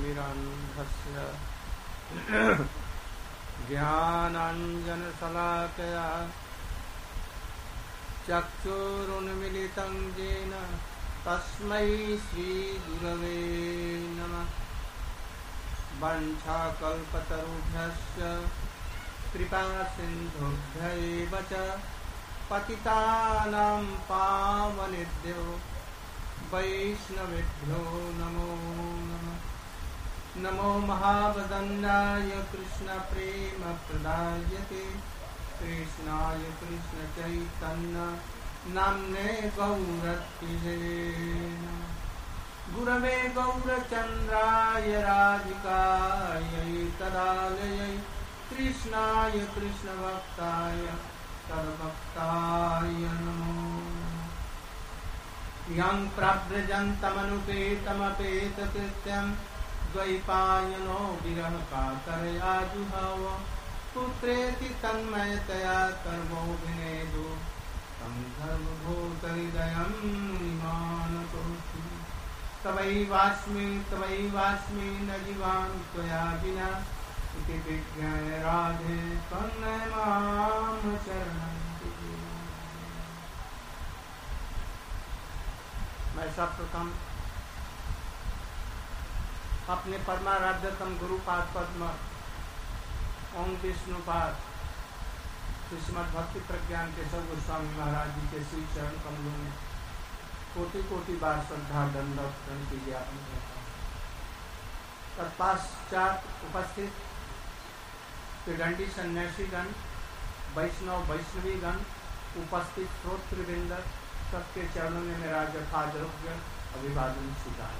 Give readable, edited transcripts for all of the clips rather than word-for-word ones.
ज्ञानाञ्जनशलाकया ज्ञानाञ्जनशलाकया चक्षुरुन्मिलितं येन तस्मै श्रीगुरवे नमः। वाञ्छाकल्पतरुभ्यश्च कृपासिन्धुभ्यैव च पतितानां पावनेभ्यो वैष्णवेभ्यो नमो नमः। नमो महावदन्याय कृष्णप्रेमप्रदायते कृष्णाय कृष्णचैतन्य नाम्ने गौरत्तिजे नमः। गुरवे गौरचन्द्राय राधिकायै तदालयै कृष्णाय कृष्णभक्ताय तद्भक्ताय नमो नमः। यं प्रव्रजन्तमनुपेतमपेतकृत्यं द्वैपायनो विरहकातरया जुहाव पुत्रेति तन्मयतया कर्मो विनेदु तं धर्मभूतहृदयं मुनिमानतोऽस्मि। तवैवास्मि न जीवामि त्वया विना इति विज्ञाय राधे त्वन्नय मां शरणं व्रज। मैं सर्वप्रथम अपने परमाराध्यतम गुरुपाद पद्म ओम विष्णुपाद श्रीमद् भक्ति प्रज्ञान के सब गोस्वामी महाराज जी के श्री चरण कमलों में कोटि कोटि बार श्रद्धा दंडवत की ज्ञापन करता हूँ। तत्पश्चात उपस्थित त्रिदंडी सन्यासीगण, वैष्णव वैष्णवीगण, उपस्थित श्रोतृवृंद, सबके चरणों में मेरा यथायोग्य अभिवादन स्वीकार।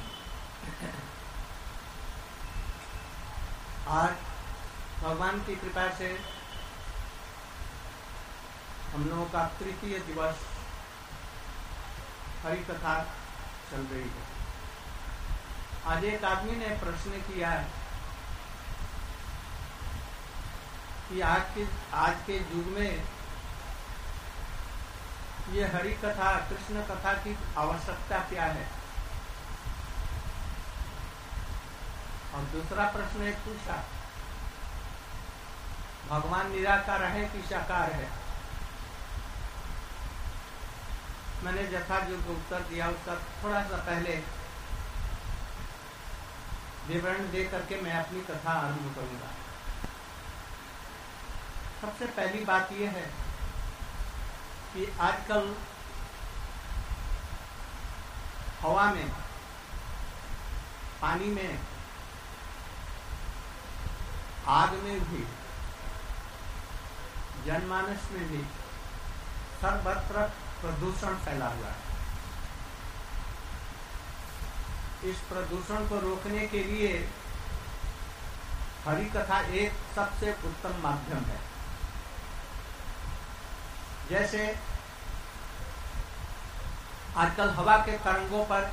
आज भगवान की कृपा से हम लोगों का तृतीय दिवस हरि कथा चल रही है। आज एक आदमी ने प्रश्न किया है कि आज के युग में ये हरि कथा कृष्ण कथा की आवश्यकता क्या है। और दूसरा प्रश्न एक पूछा, भगवान निराकार है कि साकार है। मैंने यथायोग्य उत्तर दिया। उसका थोड़ा सा पहले विवरण दे करके मैं अपनी कथा आरंभ करूंगा। सबसे पहली बात यह है कि आजकल हवा में, पानी में, आग में भी, जनमानस में भी सर्वत्र प्रदूषण फैला हुआ है। इस प्रदूषण को रोकने के लिए हरि कथा एक सबसे उत्तम माध्यम है। जैसे आजकल हवा के तरंगों पर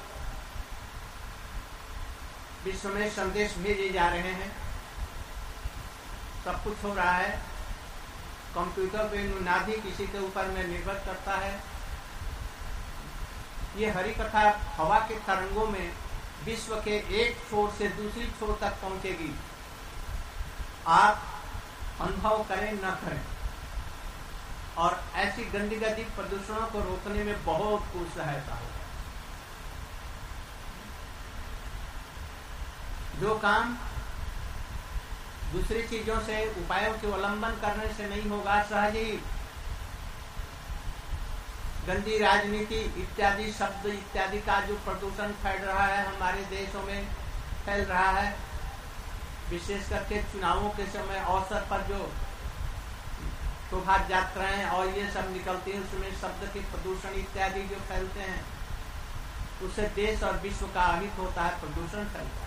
विश्व में संदेश भेजे जा रहे हैं, सब कुछ हो रहा है। कंप्यूटर पे नुनादी किसी के ऊपर में निर्भर करता है। ये हरि कथा हवा के तरंगों में विश्व के एक छोर से दूसरी छोर तक पहुंचेगी। आप अनुभव करें न करें, और ऐसी गंदी गंदी प्रदूषणों को रोकने में बहुत कुछ सहायता होगा। जो काम दूसरी चीजों से, उपायों के अवलंबन करने से नहीं होगा, सहज ही गंदी राजनीति इत्यादि शब्द इत्यादि का जो प्रदूषण फैल रहा है, हमारे देशों में फैल रहा है, विशेष करके चुनावों के समय अवसर पर जो शोभा यात्राएं और ये सब निकलती हैं, उसमें शब्द के प्रदूषण इत्यादि जो फैलते हैं, उससे देश और विश्व का अहित होता है, प्रदूषण फैलता है।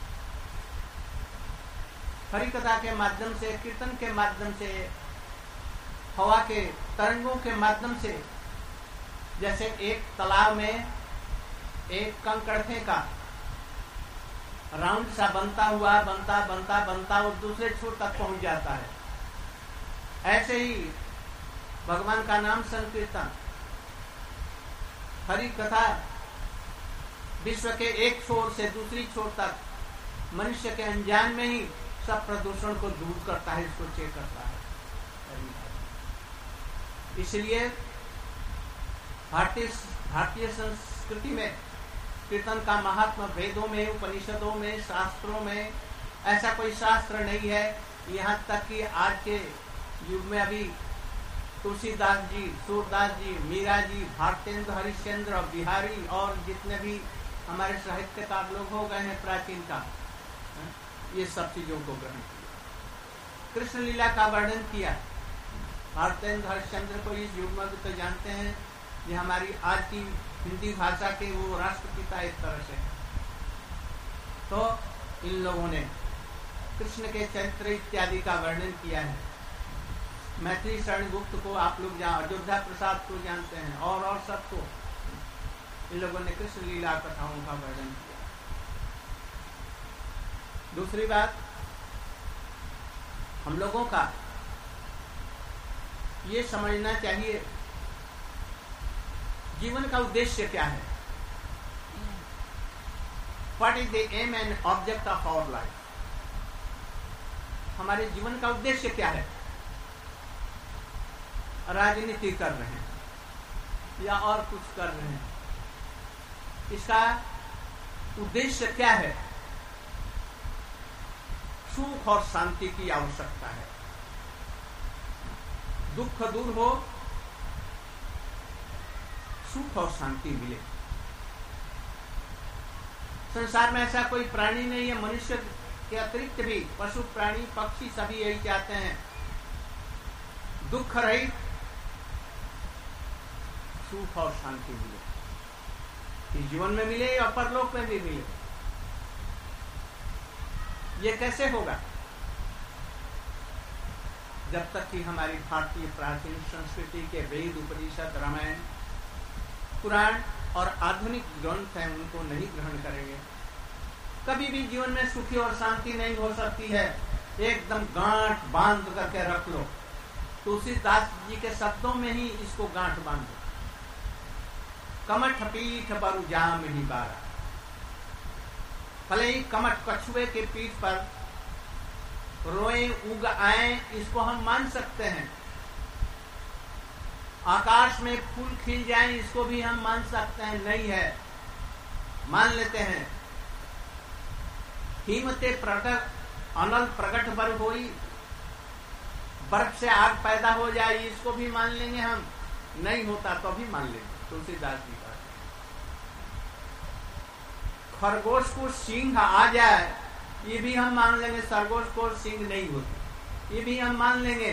हरि कथा के माध्यम से, कीर्तन के माध्यम से, हवा के तरंगों के माध्यम से, जैसे एक तालाब में एक कंकड़ फेंका, राउंड सा बनता हुआ बनता और दूसरे छोर तक पहुंच जाता है। ऐसे ही भगवान का नाम संकीर्तन, हरि कथा विश्व के एक छोर से दूसरी छोर तक मनुष्य के अनजान में ही सब प्रदूषण को दूर करता है, इसको चेक करता है। इसलिए भारतीय संस्कृति में कीर्तन का महात्मा वेदों में, उपनिषदों में, शास्त्रों में ऐसा कोई शास्त्र नहीं है। यहाँ तक कि आज के युग में अभी तुलसीदास जी, सूरदास जी, मीरा जी, भारतेंद्र हरिश्चंद्र, बिहारी और जितने भी हमारे साहित्यकार लोग हो गए हैं प्राचीन का, ये सब चीजों को ग्रहण किया, कृष्ण लीला का वर्णन किया। भारतेंद्र हरिश्चंद्र को इस युग में तो जानते हैं, ये हमारी आज की हिंदी भाषा के वो राष्ट्रपिता एक तरह से। तो इन लोगों ने कृष्ण के चरित्र इत्यादि का वर्णन किया है। मैथिली शरण गुप्त को आप लोग अयोध्या प्रसाद को जानते हैं, और सबको इन लोगों ने कृष्ण लीला कथाओं का वर्णन किया। दूसरी बात, हम लोगों का ये समझना चाहिए जीवन का उद्देश्य क्या है। What is the aim and object of our life? हमारे जीवन का उद्देश्य क्या है। राजनीति कर रहे हैं या और कुछ कर रहे हैं, इसका उद्देश्य क्या है। सुख और शांति की आवश्यकता है, दुख दूर हो, सुख और शांति मिले। संसार में ऐसा कोई प्राणी नहीं है, मनुष्य के अतिरिक्त भी पशु प्राणी पक्षी सभी यही चाहते हैं, दुख रहित सुख और शांति मिले, इस जीवन में मिले और परलोक में भी मिले। ये कैसे होगा? जब तक कि हमारी भारतीय प्राचीन संस्कृति के वेद, उपनिषद, रामायण, पुराण और आधुनिक ग्रंथ हैं उनको नहीं ग्रहण करेंगे, कभी भी जीवन में सुखी और शांति नहीं हो सकती है। एकदम गांठ बांध करके रख लो। तुलसीदास जी के शब्दों में ही इसको गांठ बांधो। कमठ पीठ बरु जाम ही बारा। भले ही कमठ कछुए के पीठ पर रोए उग आए, इसको हम मान सकते हैं। आकाश में फूल खिल जाए, इसको भी हम मान सकते हैं, नहीं है, मान लेते हैं। हिमते प्रकट अनल प्रकट बर होई, बर्फ से आग पैदा हो जाए, इसको भी मान लेंगे हम, नहीं होता तो भी मान लेंगे। तुलसीदास जी का खरगोश को सींग आ जाए, ये भी हम मान लेंगे, खरगोश को सींग नहीं होती, ये भी हम मान लेंगे।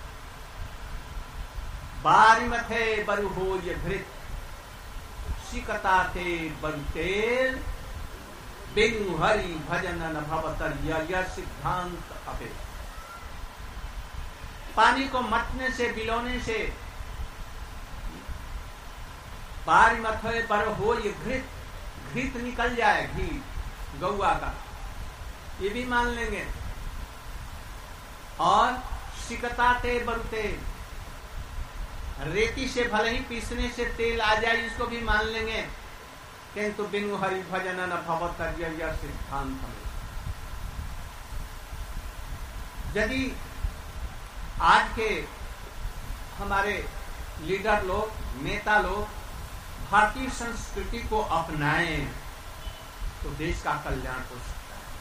बारी मथे बरु हो ये भृत, सिकता थे बरु तेल, बिनु हरि भजन न भवतर यह सिद्धांत अपे। पानी को मथने से, बिलोने से बारी मथे बरु हो ये घृत, घृत निकल जाए, घी गौआ का, ये भी मान लेंगे। और सिकता थे बरु तेल, रेती से भले ही पीसने से तेल आ जाए, इसको भी मान लेंगे। किंतु बिनु हरि भजन न भवतर यह सिद्धांत। यदि आज के हमारे लीडर लोग, नेता लोग भारतीय संस्कृति को अपनाएं तो देश का कल्याण हो सकता है।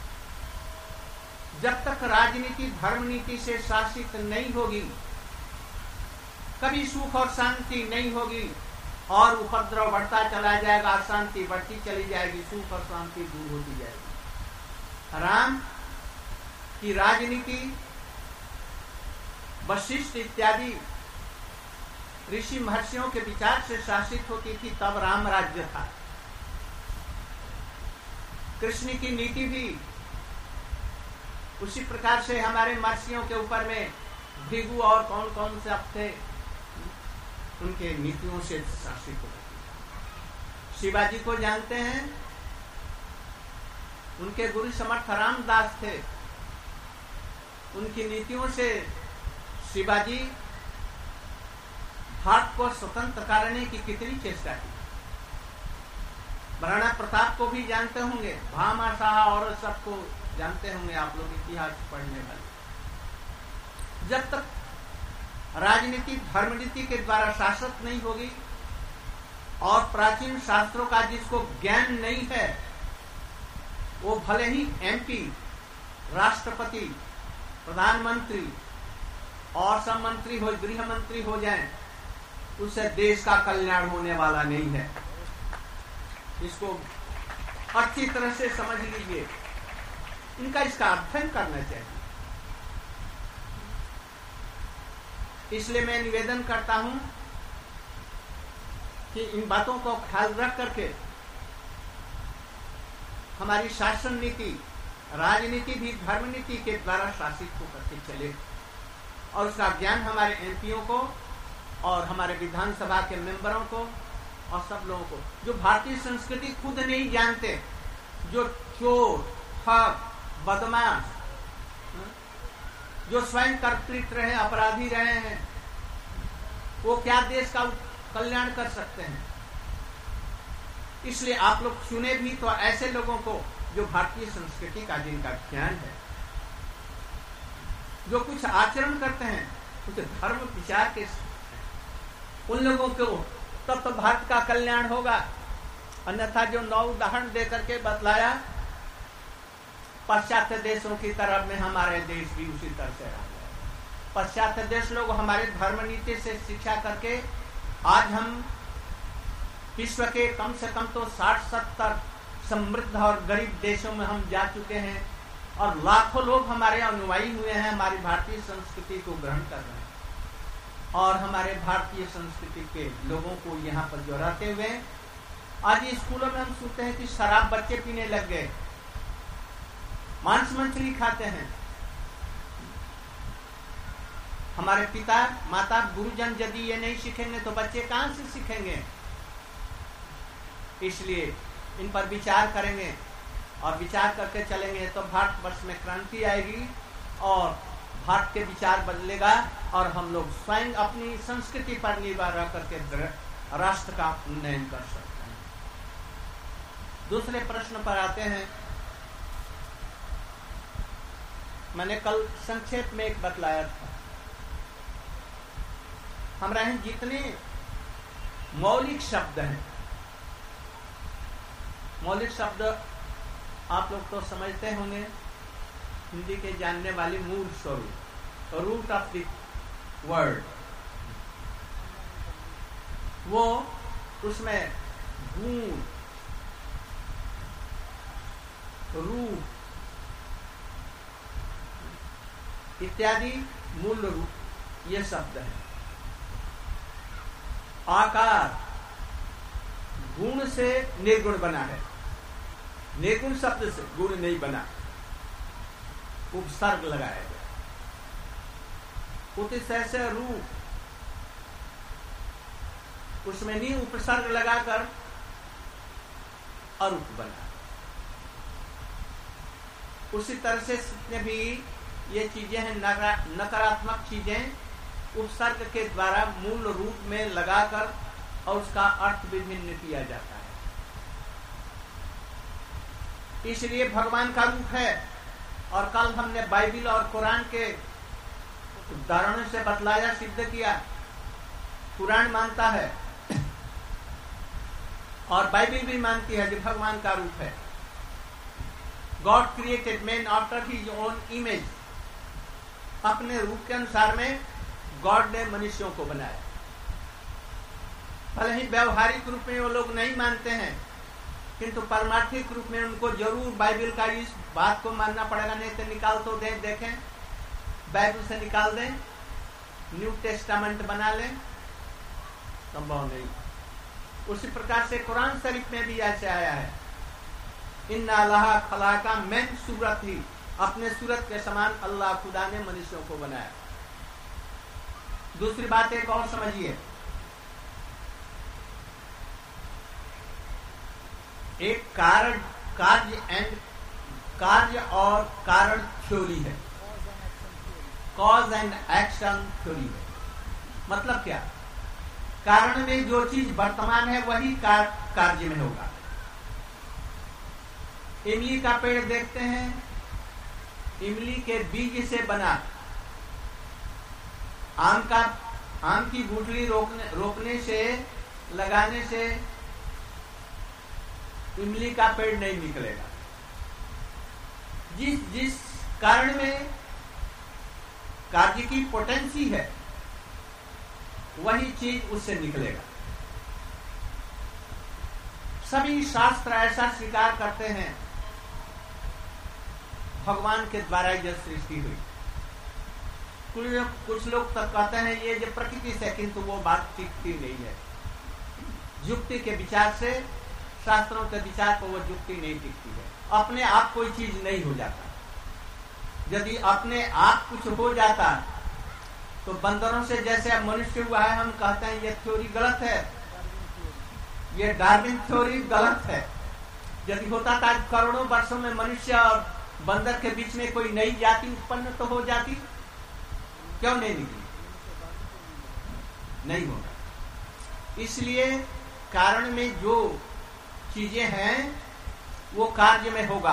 जब तक राजनीति धर्म नीति से शासित नहीं होगी, कभी सुख और शांति नहीं होगी, और उपद्रव बढ़ता चला जाएगा, अशांति बढ़ती चली जाएगी, सुख और शांति दूर होती जाएगी। राम की राजनीति वशिष्ठ इत्यादि ऋषि महर्षियों के विचार से शासित होती थी, तब राम राज्य था। कृष्ण की नीति भी उसी प्रकार से हमारे महर्षियों के ऊपर में भृगु और कौन कौन से अब थे, उनके नीतियों से शासित होती थी। शिवाजी को जानते हैं, उनके गुरु समर्थ रामदास थे, उनकी नीतियों से शिवाजी भारत को स्वतंत्र करने की कितनी चेष्टा की। महाराणा प्रताप को भी जानते होंगे, भामा शाह और सबको जानते होंगे आप लोग इतिहास पढ़ने वाले। जब तक राजनीति धर्मनीति के द्वारा शासित नहीं होगी और प्राचीन शास्त्रों का जिसको ज्ञान नहीं है, वो भले ही एमपी, राष्ट्रपति, प्रधानमंत्री और सब मंत्री हो, गृह मंत्री हो जाएं, उससे देश का कल्याण होने वाला नहीं है। इसको अच्छी तरह से समझ लीजिए, इनका इसका अध्ययन करना चाहिए। इसलिए मैं निवेदन करता हूं कि इन बातों को ख्याल रख करके हमारी शासन नीति, राजनीति भी धर्म नीति के द्वारा शासित होकर के चले और उसका ज्ञान हमारे एमपीओ को और हमारे विधानसभा के मेंबरों को और सब लोगों को, जो भारतीय संस्कृति खुद नहीं जानते, जो चोर, ठग, बदमाश, जो स्वयं कर्तृत्व रहे, अपराधी रहे हैं, वो क्या देश का कल्याण कर सकते हैं। इसलिए आप लोग चुने भी तो ऐसे लोगों को जो भारतीय संस्कृति का जिनका ज्ञान है, जो कुछ आचरण करते हैं, कुछ धर्म विचार के, उन लोगों को तब तो भारत का कल्याण होगा। अन्यथा जो 9 उदाहरण देकर के बतलाया, पाश्चात्य देशों की तरफ में हमारे देश भी उसी तरह से रहा है। पाश्चात्य देश लोग हमारे धर्म नीति से शिक्षा करके आज हम विश्व के कम से कम तो 60-70 समृद्ध और गरीब देशों में हम जा चुके हैं और लाखों लोग हमारे अनुयायी हुए हैं, हमारी भारतीय संस्कृति को ग्रहण कर रहे हैं। और हमारे भारतीय संस्कृति के लोगों को यहाँ पर जो रहते हुए आज स्कूलों में हम सुनते हैं कि शराब बच्चे पीने लग गए, मांस मछली खाते हैं। हमारे पिता माता गुरुजन यदि ये नहीं सीखेंगे तो बच्चे कहां से सीखेंगे। इसलिए इन पर विचार करेंगे और विचार करके चलेंगे तो भारतवर्ष में क्रांति आएगी और भारत के विचार बदलेगा और हम लोग स्वयं अपनी संस्कृति पर निर्भर रह करके राष्ट्र का उन्नयन कर सकते हैं। दूसरे प्रश्न पर आते हैं। मैंने कल संक्षेप में एक बतलाया था, हमारे जितने मौलिक शब्द हैं, मौलिक शब्द आप लोग तो समझते होंगे, हिंदी के जानने वाले मूल स्वरूप, रूट ऑफ द वर्ड, वो उसमें गुण, रूप इत्यादि मूल रूप ये शब्द है। आकार गुण से निर्गुण बना है, निर्गुण शब्द से गुण नहीं बना, उपसर्ग लगाया गया। अतिशय से रूप, उसमें नहीं उपसर्ग लगाकर अरूप बना। उसी तरह से जितने भी ये चीजें हैं, नकारात्मक चीजें उपसर्ग के द्वारा मूल रूप में लगाकर और उसका अर्थ विभिन्न किया जाता है। इसलिए भगवान का रूप है। और कल हमने बाइबिल और कुरान के उदाहरणों से बतलाया, सिद्ध किया। कुरान मानता है और बाइबिल भी मानती है जो भगवान का रूप है। God created man after his own image, अपने रूप के अनुसार में गॉड ने मनुष्यों को बनाया। भले ही व्यवहारिक रूप में वो लोग नहीं मानते हैं, किंतु परमार्थिक रूप में उनको जरूर बाइबिल का इस बात को मानना पड़ेगा। नहीं तो निकाल तो देखें, बाइबिल से निकाल दें, न्यू टेस्टामेंट बना लें, संभव नहीं। उसी प्रकार से कुरान शरीफ में भी ऐसे आया है, इन्ना अल्लाह खलाका मैन सूरत ही, अपने सूरत के समान अल्लाह खुदा ने मनुष्यों को बनाया। दूसरी बात एक और समझिए, एक कार्य और कारण थ्योरी है, कॉज एंड एक्शन थ्योरी है। मतलब क्या? कारण में जो चीज वर्तमान है वही कार्य में होगा, इमली का पेड़ देखते हैं, इमली के बीज से बना आम की गुठली रोपने से, लगाने से इमली का पेड़ नहीं निकलेगा। जिस कारण में कार्य की पोटेंसी है वही चीज उससे निकलेगा। सभी शास्त्र ऐसा स्वीकार करते हैं भगवान के द्वारा यह सृष्टि हुई। कुछ लोग तक कहते हैं ये जो प्रकृति से, किंतु वो बात टिकती नहीं है। युक्ति के विचार से, शास्त्रों के विचार को वो युक्ति नहीं टिकती है। अपने आप कोई चीज नहीं हो जाता। यदि अपने आप कुछ हो जाता तो बंदरों से जैसे अब मनुष्य हुआ है, हम कहते हैं ये थ्योरी गलत है, ये डार्विन थ्योरी गलत है। यदि होता था करोड़ों वर्षों में मनुष्य और बंदर के बीच में कोई नई जाति उत्पन्न तो हो जाती, क्यों नहीं निकली? नहीं होगा। इसलिए कारण में जो चीजें हैं वो कार्य में होगा।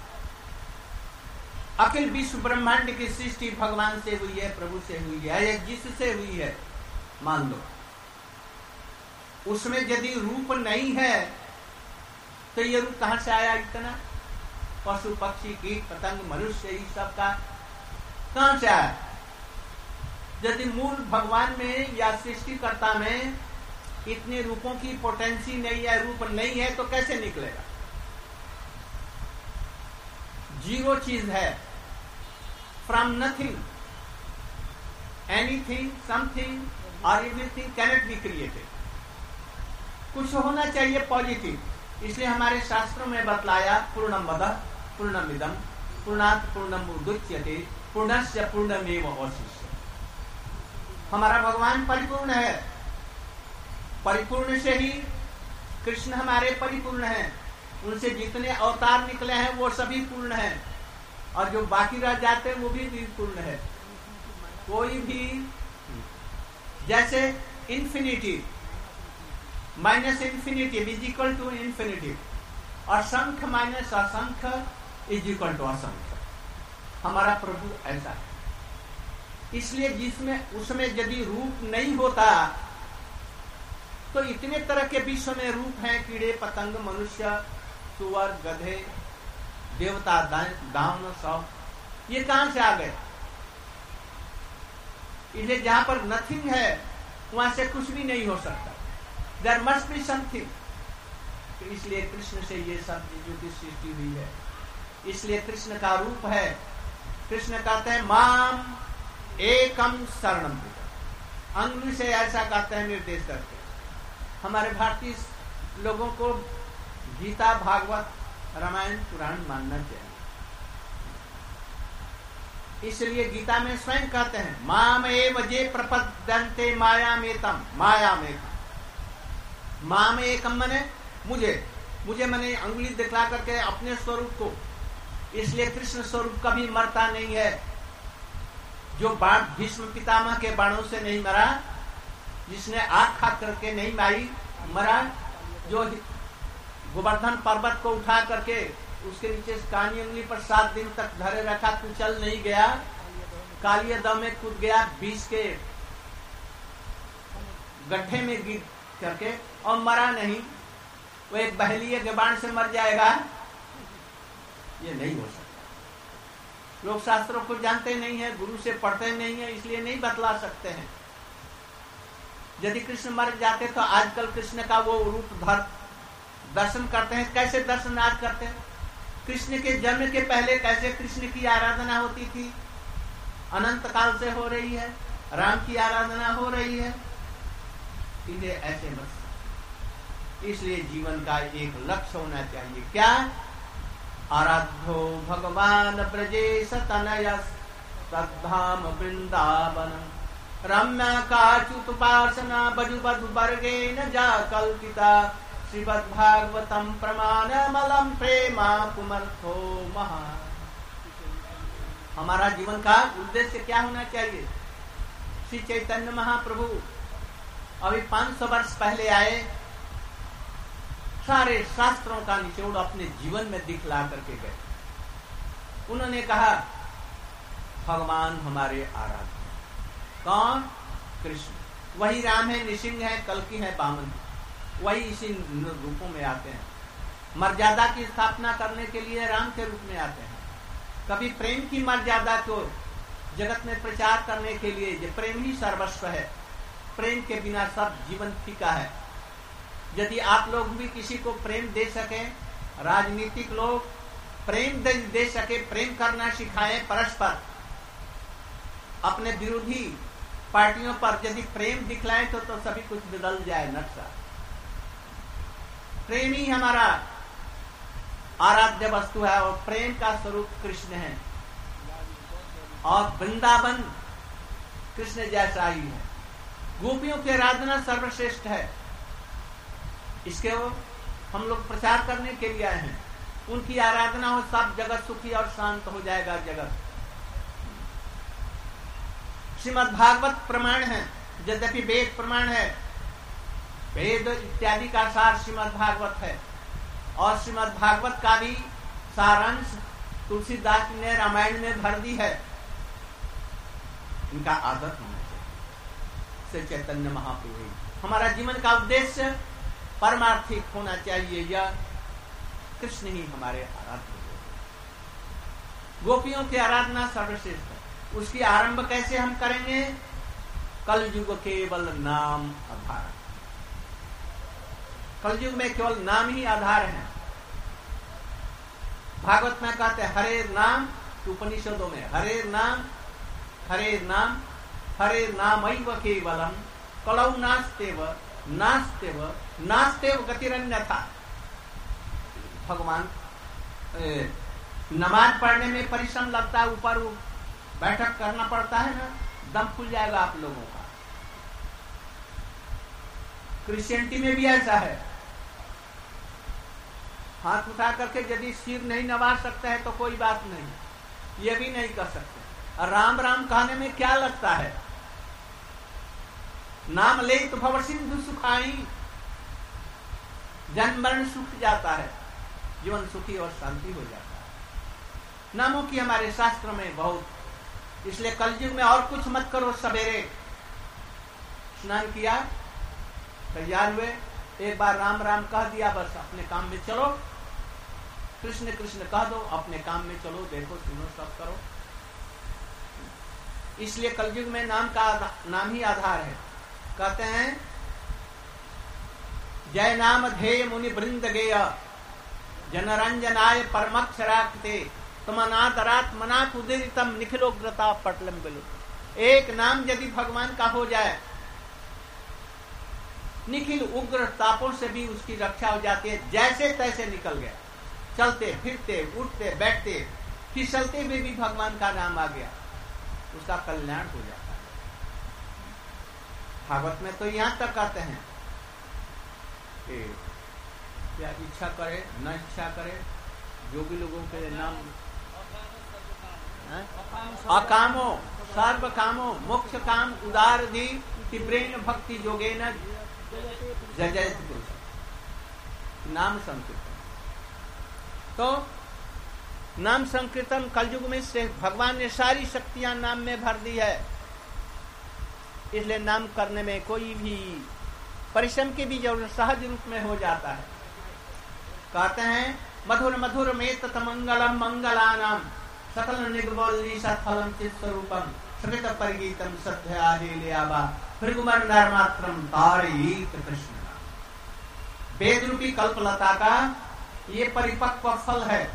अखिल विश्व ब्रह्मांड की सृष्टि भगवान से हुई है, प्रभु से हुई है, या जिससे हुई है मान लो, उसमें यदि रूप नहीं है तो ये रूप कहां से आया? इतना पशु पक्षी कीट पतंग मनुष्य ही सब का कहां से आया? यदि मूल भगवान में या सृष्टिकर्ता में इतने रूपों की पोटेंसी नहीं है, रूप नहीं है, तो कैसे निकलेगा? जीरो चीज है। फ्रॉम नथिंग एनीथिंग, समथिंग और एवरीथिंग कैनट बी क्रिएटेड। कुछ होना चाहिए पॉजिटिव। इसलिए हमारे शास्त्रों में बतलाया पूर्णमदः पूर्णमिदं पूर्णात् पूर्णमुदच्यते पूर्णस्य पूर्णमेव अवशिष्यते। हमारा भगवान परिपूर्ण है, परिपूर्ण से ही कृष्ण हमारे परिपूर्ण हैं। उनसे जितने अवतार निकले हैं वो सभी पूर्ण हैं, और जो बाकी रह जाते हैं वो भी पूर्ण है। कोई भी जैसे infinity minus infinity is equal to infinity, और संख्य माइनस असंख्य इज इक्वल टू असंख्य। हमारा प्रभु ऐसा है। इसलिए जिसमें उसमें यदि रूप नहीं होता तो इतने तरह के विश्व में रूप हैं, कीड़े पतंग मनुष्य सुअर गधे देवता दानव सब, ये कहां से आ गए? इसलिए जहां पर नथिंग है वहां से कुछ भी नहीं हो सकता। There must be something. तो इसलिए कृष्ण से ये सब चीजों की सृष्टि हुई है। इसलिए कृष्ण का रूप है। कृष्ण कहते हैं माम एकम शरणम। अंग्रेजी से ऐसा कहते हैं, निर्देश करते हैं। हमारे भारतीय लोगों को गीता भागवत रामायण पुराण मानना चाहिए। इसलिए गीता में स्वयं कहते हैं माम एव जे प्रपद्यन्ते मायामेतम मायामेतम। माम एकम मने मुझे मने अंगुली दिखला करके अपने स्वरूप को। इसलिए कृष्ण स्वरूप कभी मरता नहीं है। जो बाण भीष्म पितामह के बाणों से नहीं मरा, जिसने आग खा करके नहीं मरा, जो गोवर्धन पर्वत को उठा करके उसके नीचे कानी उंगली पर 7 दिन तक धरे रखा, तू चल नहीं गया, कालिया दम में कूद गया, बीच के गड्ढे में गिर करके और मरा नहीं, वो एक बहलिए के बाण से मर जाएगा? ये नहीं हो सकता। लोग शास्त्रों को जानते नहीं है, गुरु से पढ़ते नहीं है, इसलिए नहीं बतला सकते हैं। यदि कृष्ण मर जाते तो आजकल कृष्ण का वो रूप दर्शन करते हैं। कैसे दर्शन आज करते हैं? कृष्ण के जन्म के पहले कैसे कृष्ण की आराधना होती थी, अनंत काल से हो रही है। राम की आराधना हो रही है। इन्हें ऐसे मत। इसलिए जीवन का एक लक्ष्य होना चाहिए। क्या? आराध्यो भगवान ब्रजेश तनयस तद्धाम वृंदावन रम्या काच्युतुपासना बजुबधु वर्गे न जा कल्पिता श्रीमद्भागवतम प्रमाणमलम प्रेमा पुमर्थो महा। हमारा जीवन का उद्देश्य क्या होना चाहिए? श्री चैतन्य महाप्रभु अभी 500 वर्ष पहले आए, सारे शास्त्रों का निचोड़ अपने जीवन में दिखला करके गए। उन्होंने कहा भगवान हमारे आराध्य। कौन? कृष्ण। वही राम है, नृसिंह है, कल्कि है, वामन है। वही इसी रूपों में आते हैं। मर्यादा की स्थापना करने के लिए राम के रूप में आते हैं। कभी प्रेम की मर्यादा को जगत में प्रचार करने के लिए, जो प्रेम ही सर्वस्व है, प्रेम के बिना सब जीवन फीका है। यदि आप लोग भी किसी को प्रेम दे सके, राजनीतिक लोग प्रेम दे सके, प्रेम करना सिखाएं परस्पर, अपने विरोधी पार्टियों पर यदि प्रेम दिखलाएं तो सभी कुछ बदल जाए नक्शा। प्रेम ही हमारा आराध्य वस्तु है और प्रेम का स्वरूप कृष्ण है और वृंदावन कृष्ण जैसा ही है। गोपियों की आराधना सर्वश्रेष्ठ है। इसके हम लोग प्रचार करने के लिए आए हैं। उनकी आराधना हो, सब जगत सुखी और शांत हो जाएगा जगत। श्रीमद् भागवत प्रमाण है, यद्यपि वेद प्रमाण है, वेद इत्यादि का सार श्रीमद् भागवत है और श्रीमद् भागवत का भी सारांश तुलसीदास ने रामायण में भर दी है। इनका आदर होना चाहिए। श्री चैतन्य महाप्रभु, हमारा जीवन का उद्देश्य परमार्थिक होना चाहिए। यह कृष्ण ही हमारे आराध्य है। गोपियों की आराधना सर्वश्रेष्ठ है। उसकी आरंभ कैसे हम करेंगे? कलयुग केवल नाम आधार। कलयुग में केवल नाम ही आधार है। भागवत में कहते हैं हरे नाम, उपनिषदों में हरे नाम हरे नाम हरे नामैव केवलम कलौ नास्तेव नास्तेव नास्तेव गतिरन्यथा। भगवान नमाज पढ़ने में परिश्रम लगता है, ऊपर बैठक करना पड़ता है ना, दम खुल जाएगा आप लोगों का। क्रिश्चियनिटी में भी ऐसा है। हाथ उठा करके यदि सिर नहीं नवा सकते हैं तो कोई बात नहीं, ये भी नहीं कर सकते। और राम राम कहने में क्या लगता है? नाम ले तो भव सिंधु सुखाई, जन्म मरण सुख जाता है, जीवन सुखी और शांति हो जाता है। नामों की हमारे शास्त्र में बहुत, इसलिए कलयुग में और कुछ मत करो। सवेरे स्नान किया, तैयार हुए, एक बार राम राम कह दिया, बस अपने काम में चलो। कृष्ण कृष्ण कह दो, अपने काम में चलो, देखो सुनो सब करो। इसलिए कलयुग में नाम ही आधार है। कहते हैं जय नाम ध्येय मुनि वृंद गेय जनरंजनाय परमक्षराक्ते तमनादरात मनात उदीरितम निखिलोग्रता पटलम बिलो। एक नाम यदि भगवान का हो जाए, निखिल उग्र तापों से भी उसकी रक्षा हो जाती है। जैसे तैसे निकल गया, चलते फिरते उठते बैठते फिसलते में भी भगवान का नाम आ गया, उसका कल्याण हो जाता है। भागवत में तो यहां तक कहते हैं कि क्या इच्छा करे न इच्छा करे, जो भी लोगों के नाम अकामो सर्व कामो मोक्ष काम उदार दी तीव्रेण भक्ति जोगे न जय नाम संकीर्तन। तो नाम संकीर्तन कलयुग में से भगवान ने सारी शक्तियां नाम में भर दी है। इसलिए नाम करने में कोई भी परिश्रम की भी जरूरत सहज रूप में हो जाता है। कहते हैं मधुर मधुर में तत मंगलम मंगलानाम सकल निगमोल्ली सत्फलम चित्स्वरूपम श्रित परिगीतम सद्याबा भृगुमर नरमात्रम तारयीत कृष्ण। वेद रूपी कल्पलता का ये परिपक्व फल है।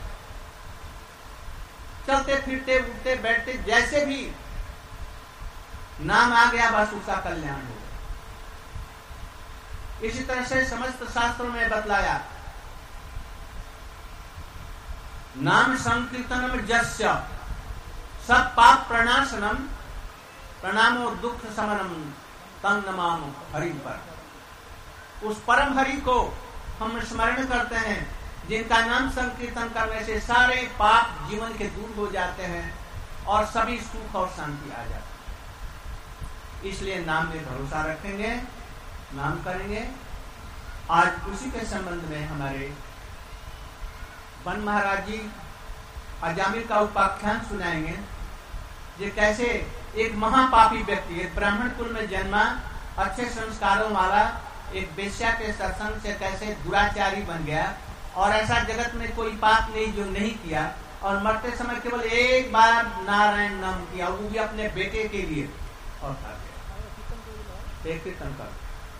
चलते फिरते उठते बैठते जैसे भी नाम आ गया, बस उसका कल्याण हो गया। इसी तरह से समस्त शास्त्रों में बतलाया नाम संकीर्तनम जस्य सब पाप प्रणाशनम प्रणामो दुख समनम तन नमामो हरि पर। उस परम हरि को हम स्मरण करते हैं, जिनका नाम संकीर्तन करने से सारे पाप जीवन के दूर हो जाते हैं और सभी सुख और शांति आ जाती है। इसलिए नाम में भरोसा रखेंगे, नाम करेंगे, आज उसी के संबंध में हमारे वन महाराज जी अजामिल का उपाख्यान सुनाएंगे। ये कैसे एक महापापी व्यक्ति, एक ब्राह्मण कुल में जन्मा, अच्छे संस्कारों वाला, एक वेश्या के सत्संग से कैसे दुराचारी बन गया, और ऐसा जगत में कोई पाप नहीं जो नहीं किया, और मरते समय केवल एक बार नारायण नाम किया, वो भी अपने बेटे के लिए, और खा गया। एक कीर्तन कर।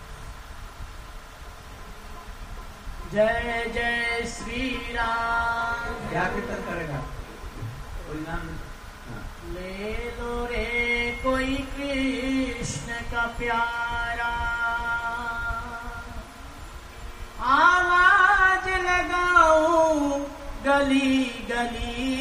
जय जय श्री राम। क्या कीर्तन करेगा? कोई नाम ले लो रे कोई कृष्ण का प्यारा, आवाज लगाऊं गली गली,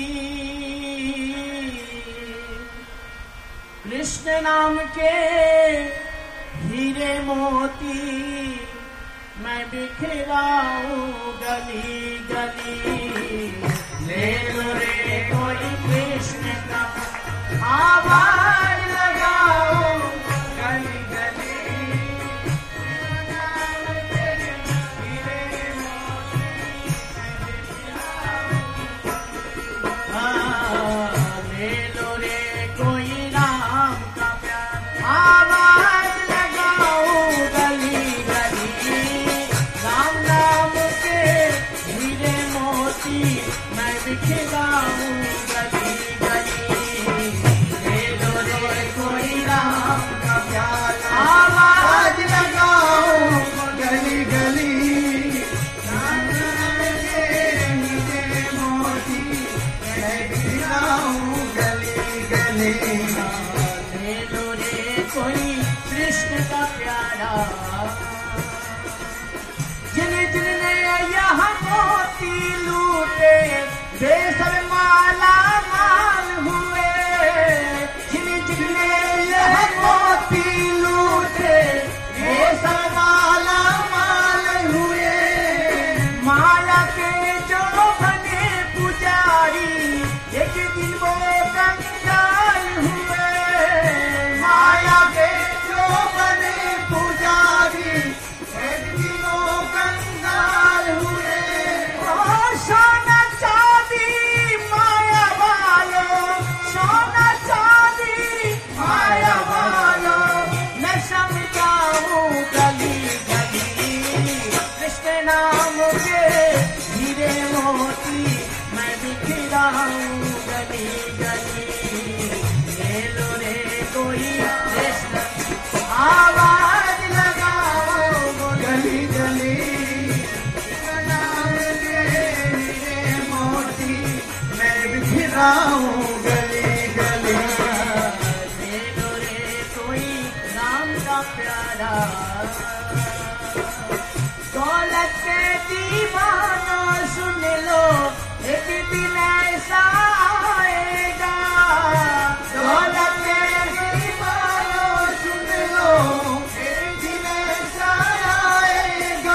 कृष्ण नाम के हीरे मोती मैं बिखराऊं गली गली। ले लो रे कोई कृष्ण का, आवाज लगाओ गली गली, ले लो रे कोई राम का प्यार, आवाज लगाओ गली गली, राम नाम के हीरे मोती मैं बिखराऊं गली गली। ले लो रे कोई राम का प्यार, आवाज लगाओ गली गली, राम नाम के हीरे मोती मैं बिखराऊं गली गली। ले लो रे कोई कृष्ण का प्यारा, जिनने यहाँ मोती लूटे वे सब माला माल हुए, जिनने यहाँ मोती लूटे वे सब माला माल हुए, माला के जो बने पुजारी एक दिन वो कंगाल हुए, माया के जो बने पुजारी एक दिन वो कंगाल हुए। सोना चांदी माया वालो, सोना चांदी माया वालो, मैं समझाऊं गली गली, कृष्ण नाम के हीरे मोती मैं बिखराऊं गली गली। ले लो रे कोई कृष्ण, आवाज लगाओ गली गली, गली गली। ले लो रे कोई राम का प्यारा, दौलत के दीवाना सुन लो एक दिन ऐसा आएगा, दौलत के दीवाना सुन लो एक दिन ऐसा आएगा,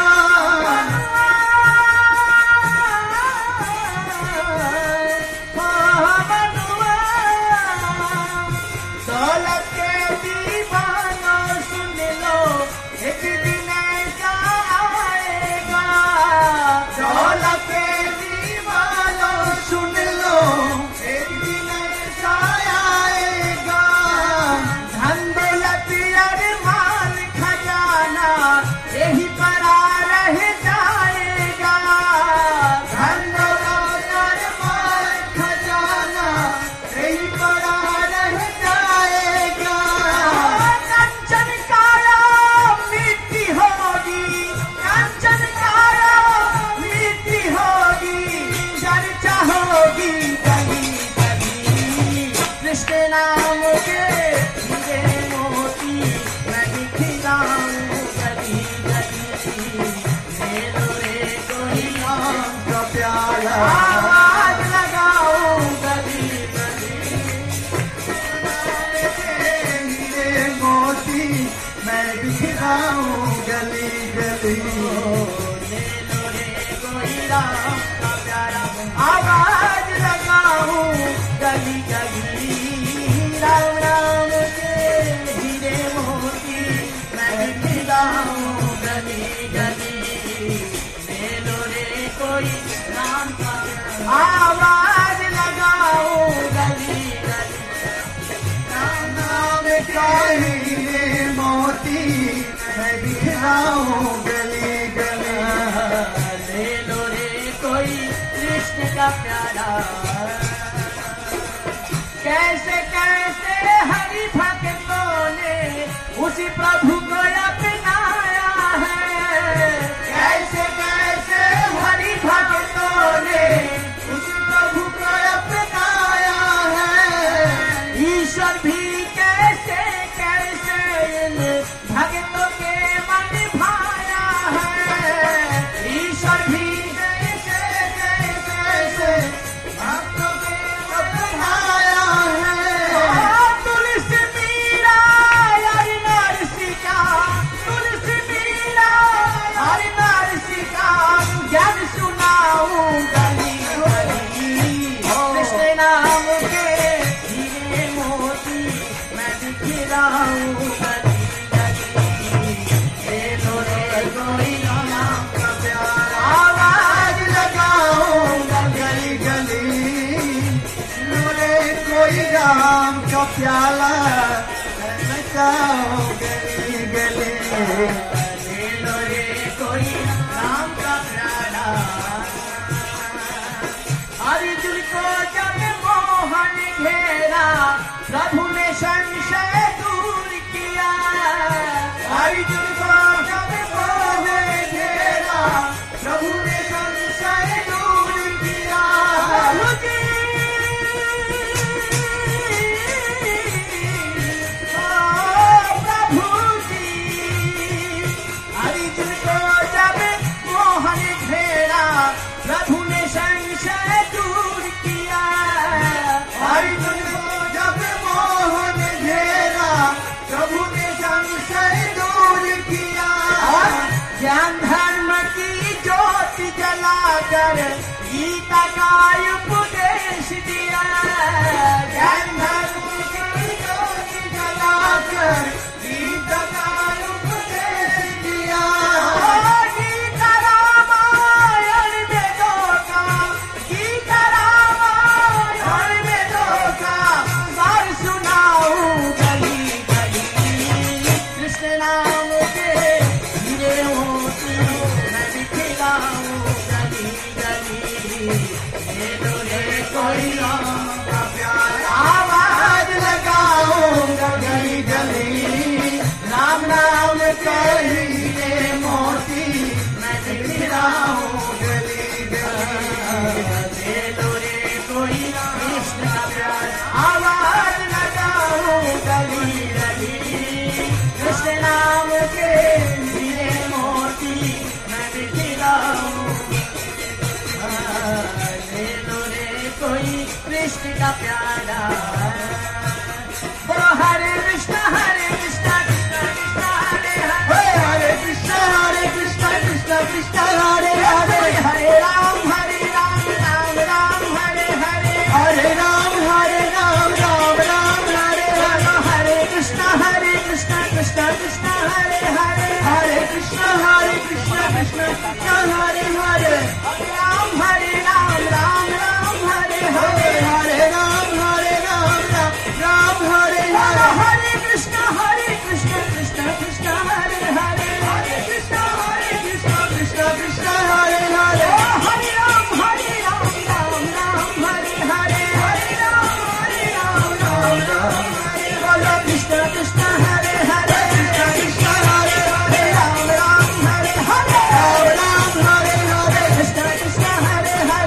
दौलत के दीवाना सुन लो जाऊं गली गली। ले लो रे कोई कृष्ण का प्यारा, कैसे कैसे हरि भक्तों ने उसी प्रभु को अपनाया है। कैसे कैसे हरि भक्तों ने उसी प्रभु को अपनाया है। ईश्वर भी कैसे कैसे इन भक्तों के मन भाया है। ईश्वर भी कैसे कैसे भक्तों के मन भाया है। तुलसी मीरा हरि नरसिका, तुलसी मीरा हरि नरसिका, ज्ञान सुनाऊं गली गली। कृष्ण नाम के हीरे मोती मैं दिखलाऊं गली गली। ले लो रे कोई नाम का प्यारा, आवाज लगाऊं गली गली। लो रे कोई राम का प्याला मैं नचाऊं गली गली। ले लो रे कोई राम का प्याला। अर्जुन को जब मोहन घेरा प्रभु ने संशय दूर किया। अर्जुन को जब मोहन घेरा प्रभु ने संशय दूर किया। प्रभु जी, ओ प्रभु जी। अर्जुन को जब मोहन घेरा प्रभु ने संशय दूर किया। अर्जुन को जब मोहन घेरा प्रभु ने संशय दूर किया। ज्ञान धर्म की ज्योति जलाकर गीता का उपदेश दिया। ज्ञान धर्म की ज्योति जलाकर गीता का उपदेश दिया। गीता रामायण वेदों का, गीता रामायण वेदों का सार सुनाऊं गली गली। कृष्ण नाम के हीरे मोती मैं दिखलाऊं गली गली। ले लो रे कोई राम का प्यारा, आवाज लगाऊं गली गली। राम नाम के हीरे मोती मैं दिखलाऊं गली गली। ले लो रे कोई कृष्ण का प्यारा, आवाज लगाऊं गली गली। कृष्ण नाम के हीरे मोती मैं दिखलाऊं। ले लो रे कोई कृष्ण का प्यारा। बोलो हरे कृष्ण कृष्ण कृष्ण हरे हरे, हरे कृष्ण कृष्ण कृष्ण हरे हरे। हरे राम राम राम हरे हरे, हरे राम राम राम हरे हरे। हरे कृष्ण कृष्ण कृष्ण हरे हरे, हरे कृष्ण कृष्ण कृष्ण हरे हरे। हरे राम राम राम हरे हरे, हरे राम राम हरे हरे। हरे कृष्ण कृष्ण कृष्ण हरे हरे, हरे कृष्ण कृष्ण कृष्ण हरे हरे। हरे राम राम राम हरे हरे, हरे राम राम हरे। बोलो कृष्ण कृष्ण हरे हरे, कृष्ण कृष्ण हरे हरे, राम राम हरे हरे, राम राम हरे हरे। कृष्ण कृष्ण हरे हरे,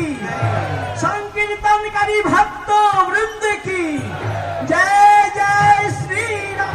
संकीर्तन करी भक्तों वृंद की जय जय श्री राम।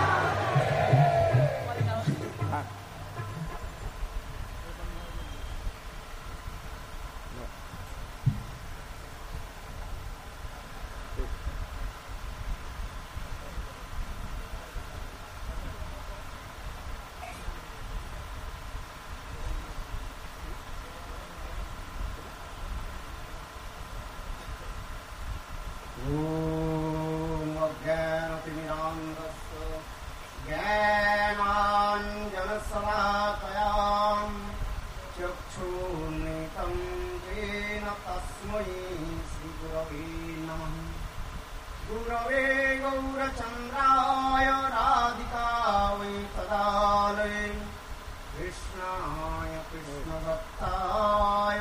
गुरवे गौरचन्द्राय राधिकायै तदालये कृष्णाय कृष्णभक्ताय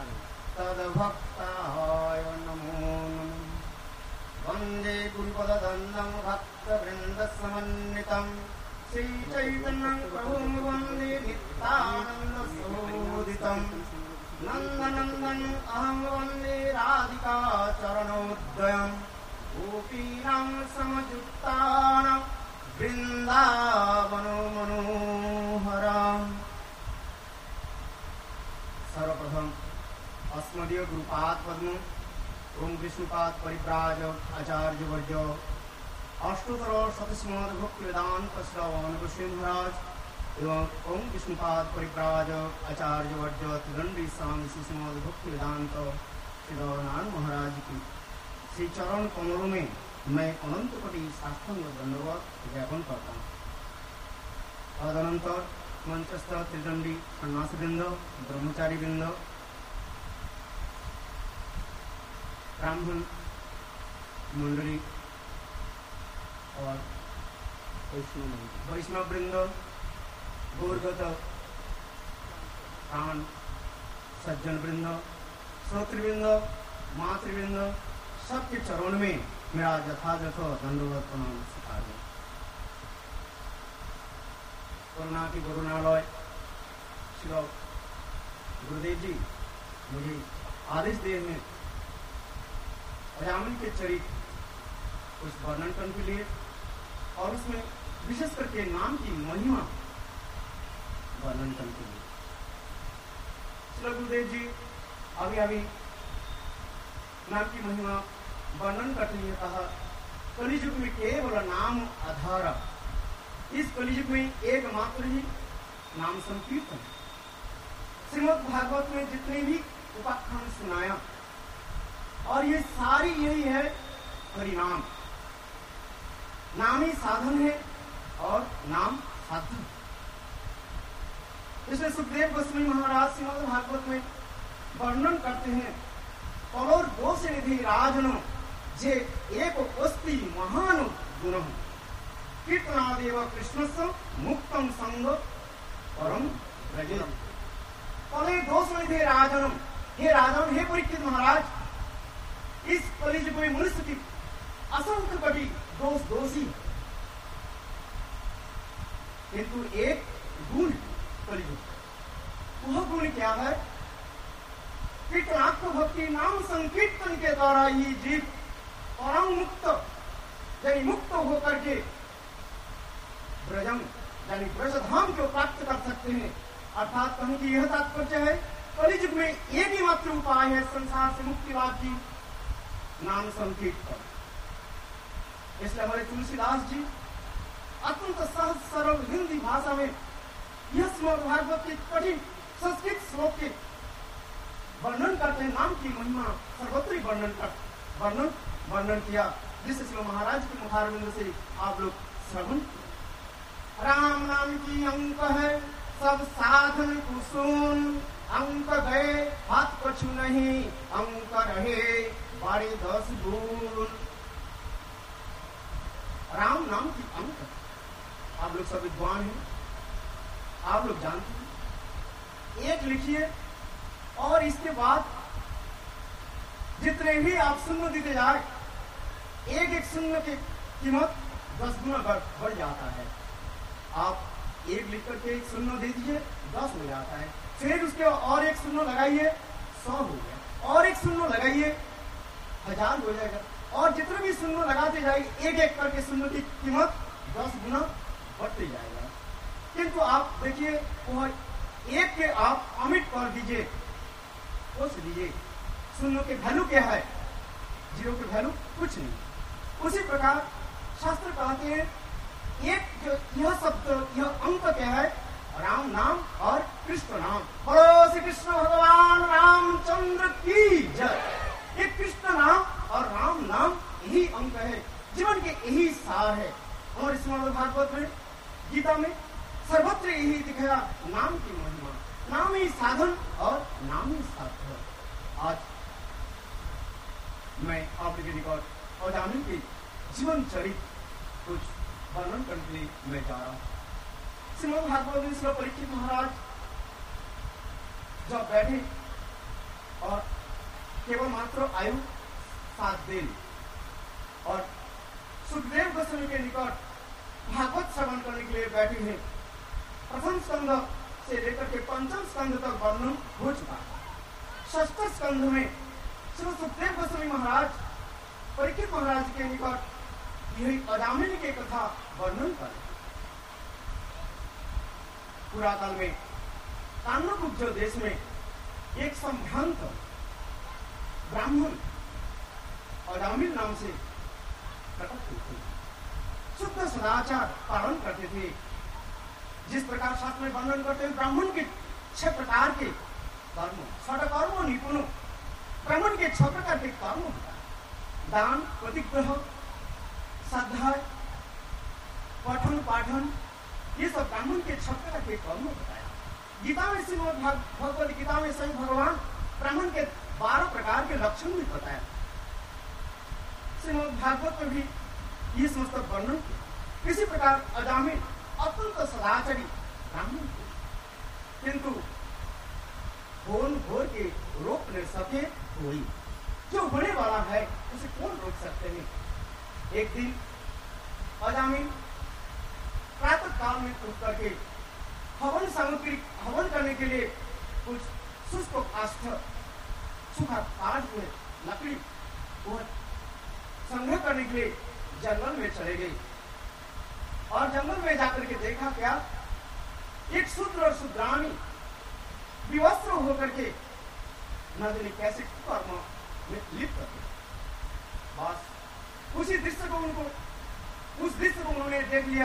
तद्भक्ताय नमो नमः। वन्दे गुरुपददन्दं भक्तवृन्दसमन्वितं श्रीचैतन्यं प्रभुं वन्दे नित्यानन्दसहोदितं नन्दनन्दन अहं वन्दे राधिका चरणोदयम् गोपीनां समयुक्तानां वृन्दावनो मनोहरम्। सर्वप्रथम अस्मदीय गुरुपाद पद्म ओम विष्णुपाद परिव्राजक आचार्य वर्य अष्टोत्तर शतश्रीमद् भक्ति वेदांत श्रवण गोस्वामी महाराज एवं ओम विष्णुपाद परिव्राजक आचार्य वर्य त्रिदंडी स्वामी श्रीमद् भक्ति वेदांत श्री गौरनाथ महाराज की श्री चरण कमलों में मैं अनंत कोटि साष्टांग दंडवत ज्ञापन करता हूँ। तदनंतर मंचस्थ त्रिदंडी सन्यासी वृंद, ब्रह्मचारी वृंद, ब्राह्मण मंडली और वैष्णव वृंद, गौरगत प्राण सज्जन वृंद, श्रोतृवृंद, मातृवृंद, सबके चरण में मेरा यथायथ दंडवत प्रणाम स्वीकार है। करुणा की करुणालय श्री गुरुदेव जी मुझे आदेश दिए हैं अजामिल के चरित्र उस वर्णन करने के लिए और उसमें विशेष करके नाम की महिमा वर्णन करने के लिए। श्री गुरुदेव जी अभी अभी नाम की महिमा वर्णन करते हुए कहा कलियुग में केवल नाम आधार। इस कलियुग में एकमात्र ही नाम संकीर्तन। श्रीमद् भागवत में जितने भी उपाख्यान सुनाया और ये सारी यही है हरिनाम। नाम ही साधन है और नाम साधन। इसलिए सुखदेव गोस्वामी महाराज श्रीमद् भागवत में वर्णन करते हैं कलोर दोष निधि राजन जे एक अस्ति महान गुण कीर्तनादेव कृष्णस्य मुक्तम संग परम व्रजेत। कले दोष निधि राजन, हे राजन, हे परीक्षित महाराज, इस कलियुग में मनुष्य की असंख्य कोटि दोषी, किंतु एक गुण कलियुग, वह गुण क्या है? कीर्तनात्म भक्ति नाम संकीर्तन के द्वारा ही जीव परम मुक्त यानी मुक्त होकर के ब्रजम यानी ब्रजधाम को प्राप्त कर सकते हैं। अर्थात कहने की यह तात्पर्य है कलियुग में एक ही मात्र उपाय है संसार से मुक्ति लाभ की, नाम संकीर्तन। इसलिए हमारे तुलसीदास जी अत्यंत सहज सरल हिंदी भाषा में यह श्रीमद् भागवत के कठिन संस्कृत श्लोक के वर्णन करते हैं। नाम की महिमा सर्वत्र वर्णन किया, जिससे श्री महाराज के मुखारविंद से आप लोग श्रवण। राम नाम की अंक है सब साधन कुसुम, अंक गए हाथ कछु नहीं, अंक रहे बारे 10 गुण। राम नाम की अंक, आप लोग सब विद्वान हैं, आप लोग जानते हैं। एक लिखिए और इसके बाद जितने भी आप शून्य देते जाए, एक शून्य की कीमत 10 गुना बढ़ जाता है। आप एक लिख करके एक शून्य दे दीजिए, 10 हो जाता है। फिर उसके और एक शून्य लगाइए, 100 हो गया। और एक शून्य लगाइए, 1000 हो जाएगा। और जितने भी शून्य लगाते जाइए, एक एक करके शून्य की कीमत 10 गुना बढ़ते जाएगा। किंतु आप देखिए, वह एक के आप अमिट कर दीजिए, सोच लीजिए शून्य के वैल्यू क्या है, 0 के वैल्यू कुछ नहीं। उसी प्रकार शास्त्र कहते हैं एक जो यह शब्द, यह अंक क्या है, राम नाम और कृष्ण नाम। बोलो श्री कृष्ण भगवान रामचंद्र की जय। ये कृष्ण नाम और राम नाम यही अंक है, जीवन के यही सार है। और श्रीमद् भागवत में, गीता में सर्वत्र यही दिखाया, नाम की महिमा, नाम ही साधन और नाम ही साध्य। आज मैं आपके निकट अजामिल के जीवन चरित्र कुछ वर्णन करने के लिए मैं जा रहा हूँ। श्रीमद् भागवत में श्री परीक्षित महाराज जब बैठे और केवल मात्र आयु 7 दिन, और सुखदेव गोस्वामी के निकट भागवत श्रवण करने के लिए बैठे हैं। प्रथम स्कंध से लेकर के पंचम स्कंध तक वर्णन हो चुका है। षष्ठ स्कंध में श्री सुखदेव गोस्वामी महाराज परीक्षित महाराज के निकट यही अजामिल के कथा वर्णन कर। पुराकाल में कान्यकुब्ज देश में एक संभ्रांत ब्राह्मण अजामिल नाम से प्रकट हुए थे। शुद्ध सदाचार पालन करते थे। जिस प्रकार शास्त्र में वर्णन करते हैं, ब्राह्मण के 6 प्रकार के कर्म, षट्कर्म निपुण, ब्राह्मण के 6 प्रकार के कर्म होता है। दान, प्रतिग्रह, श्रद्धा, पठन पाठन, ये सब ब्राह्मण के 6 प्रकार के कर्म बताया। गीता में श्रीमद् भगवद गीता में स्वयं भगवान ब्राह्मण के 12 प्रकार के लक्षण भी बताया। श्रीमद् भागवत में भी ये समस्त वर्णन किया। इसी प्रकार अजामिल अत्यंत सदाचारी ब्राह्मण थे, किंतु होन भोर के रोक नहीं सके कोई। जो होने वाला है उसे कौन रोक सकते हैं। एक दिन अजामिल प्रातः काल में उठ करके हवन सामग्री हवन करने के लिए कुछ शुष्क काष्ठ, सूखा काट हुए लकड़ी वो संग्रह करने के लिए जंगल में चले गए। और जंगल में जाकर के देखा क्या, एक शूद्र और शूद्राणी विवस्त्र होकर के न जाने कैसे कर्म में लिप्त थे। बस उसी दृश्य को उस दृश्य को उन्होंने देख लिया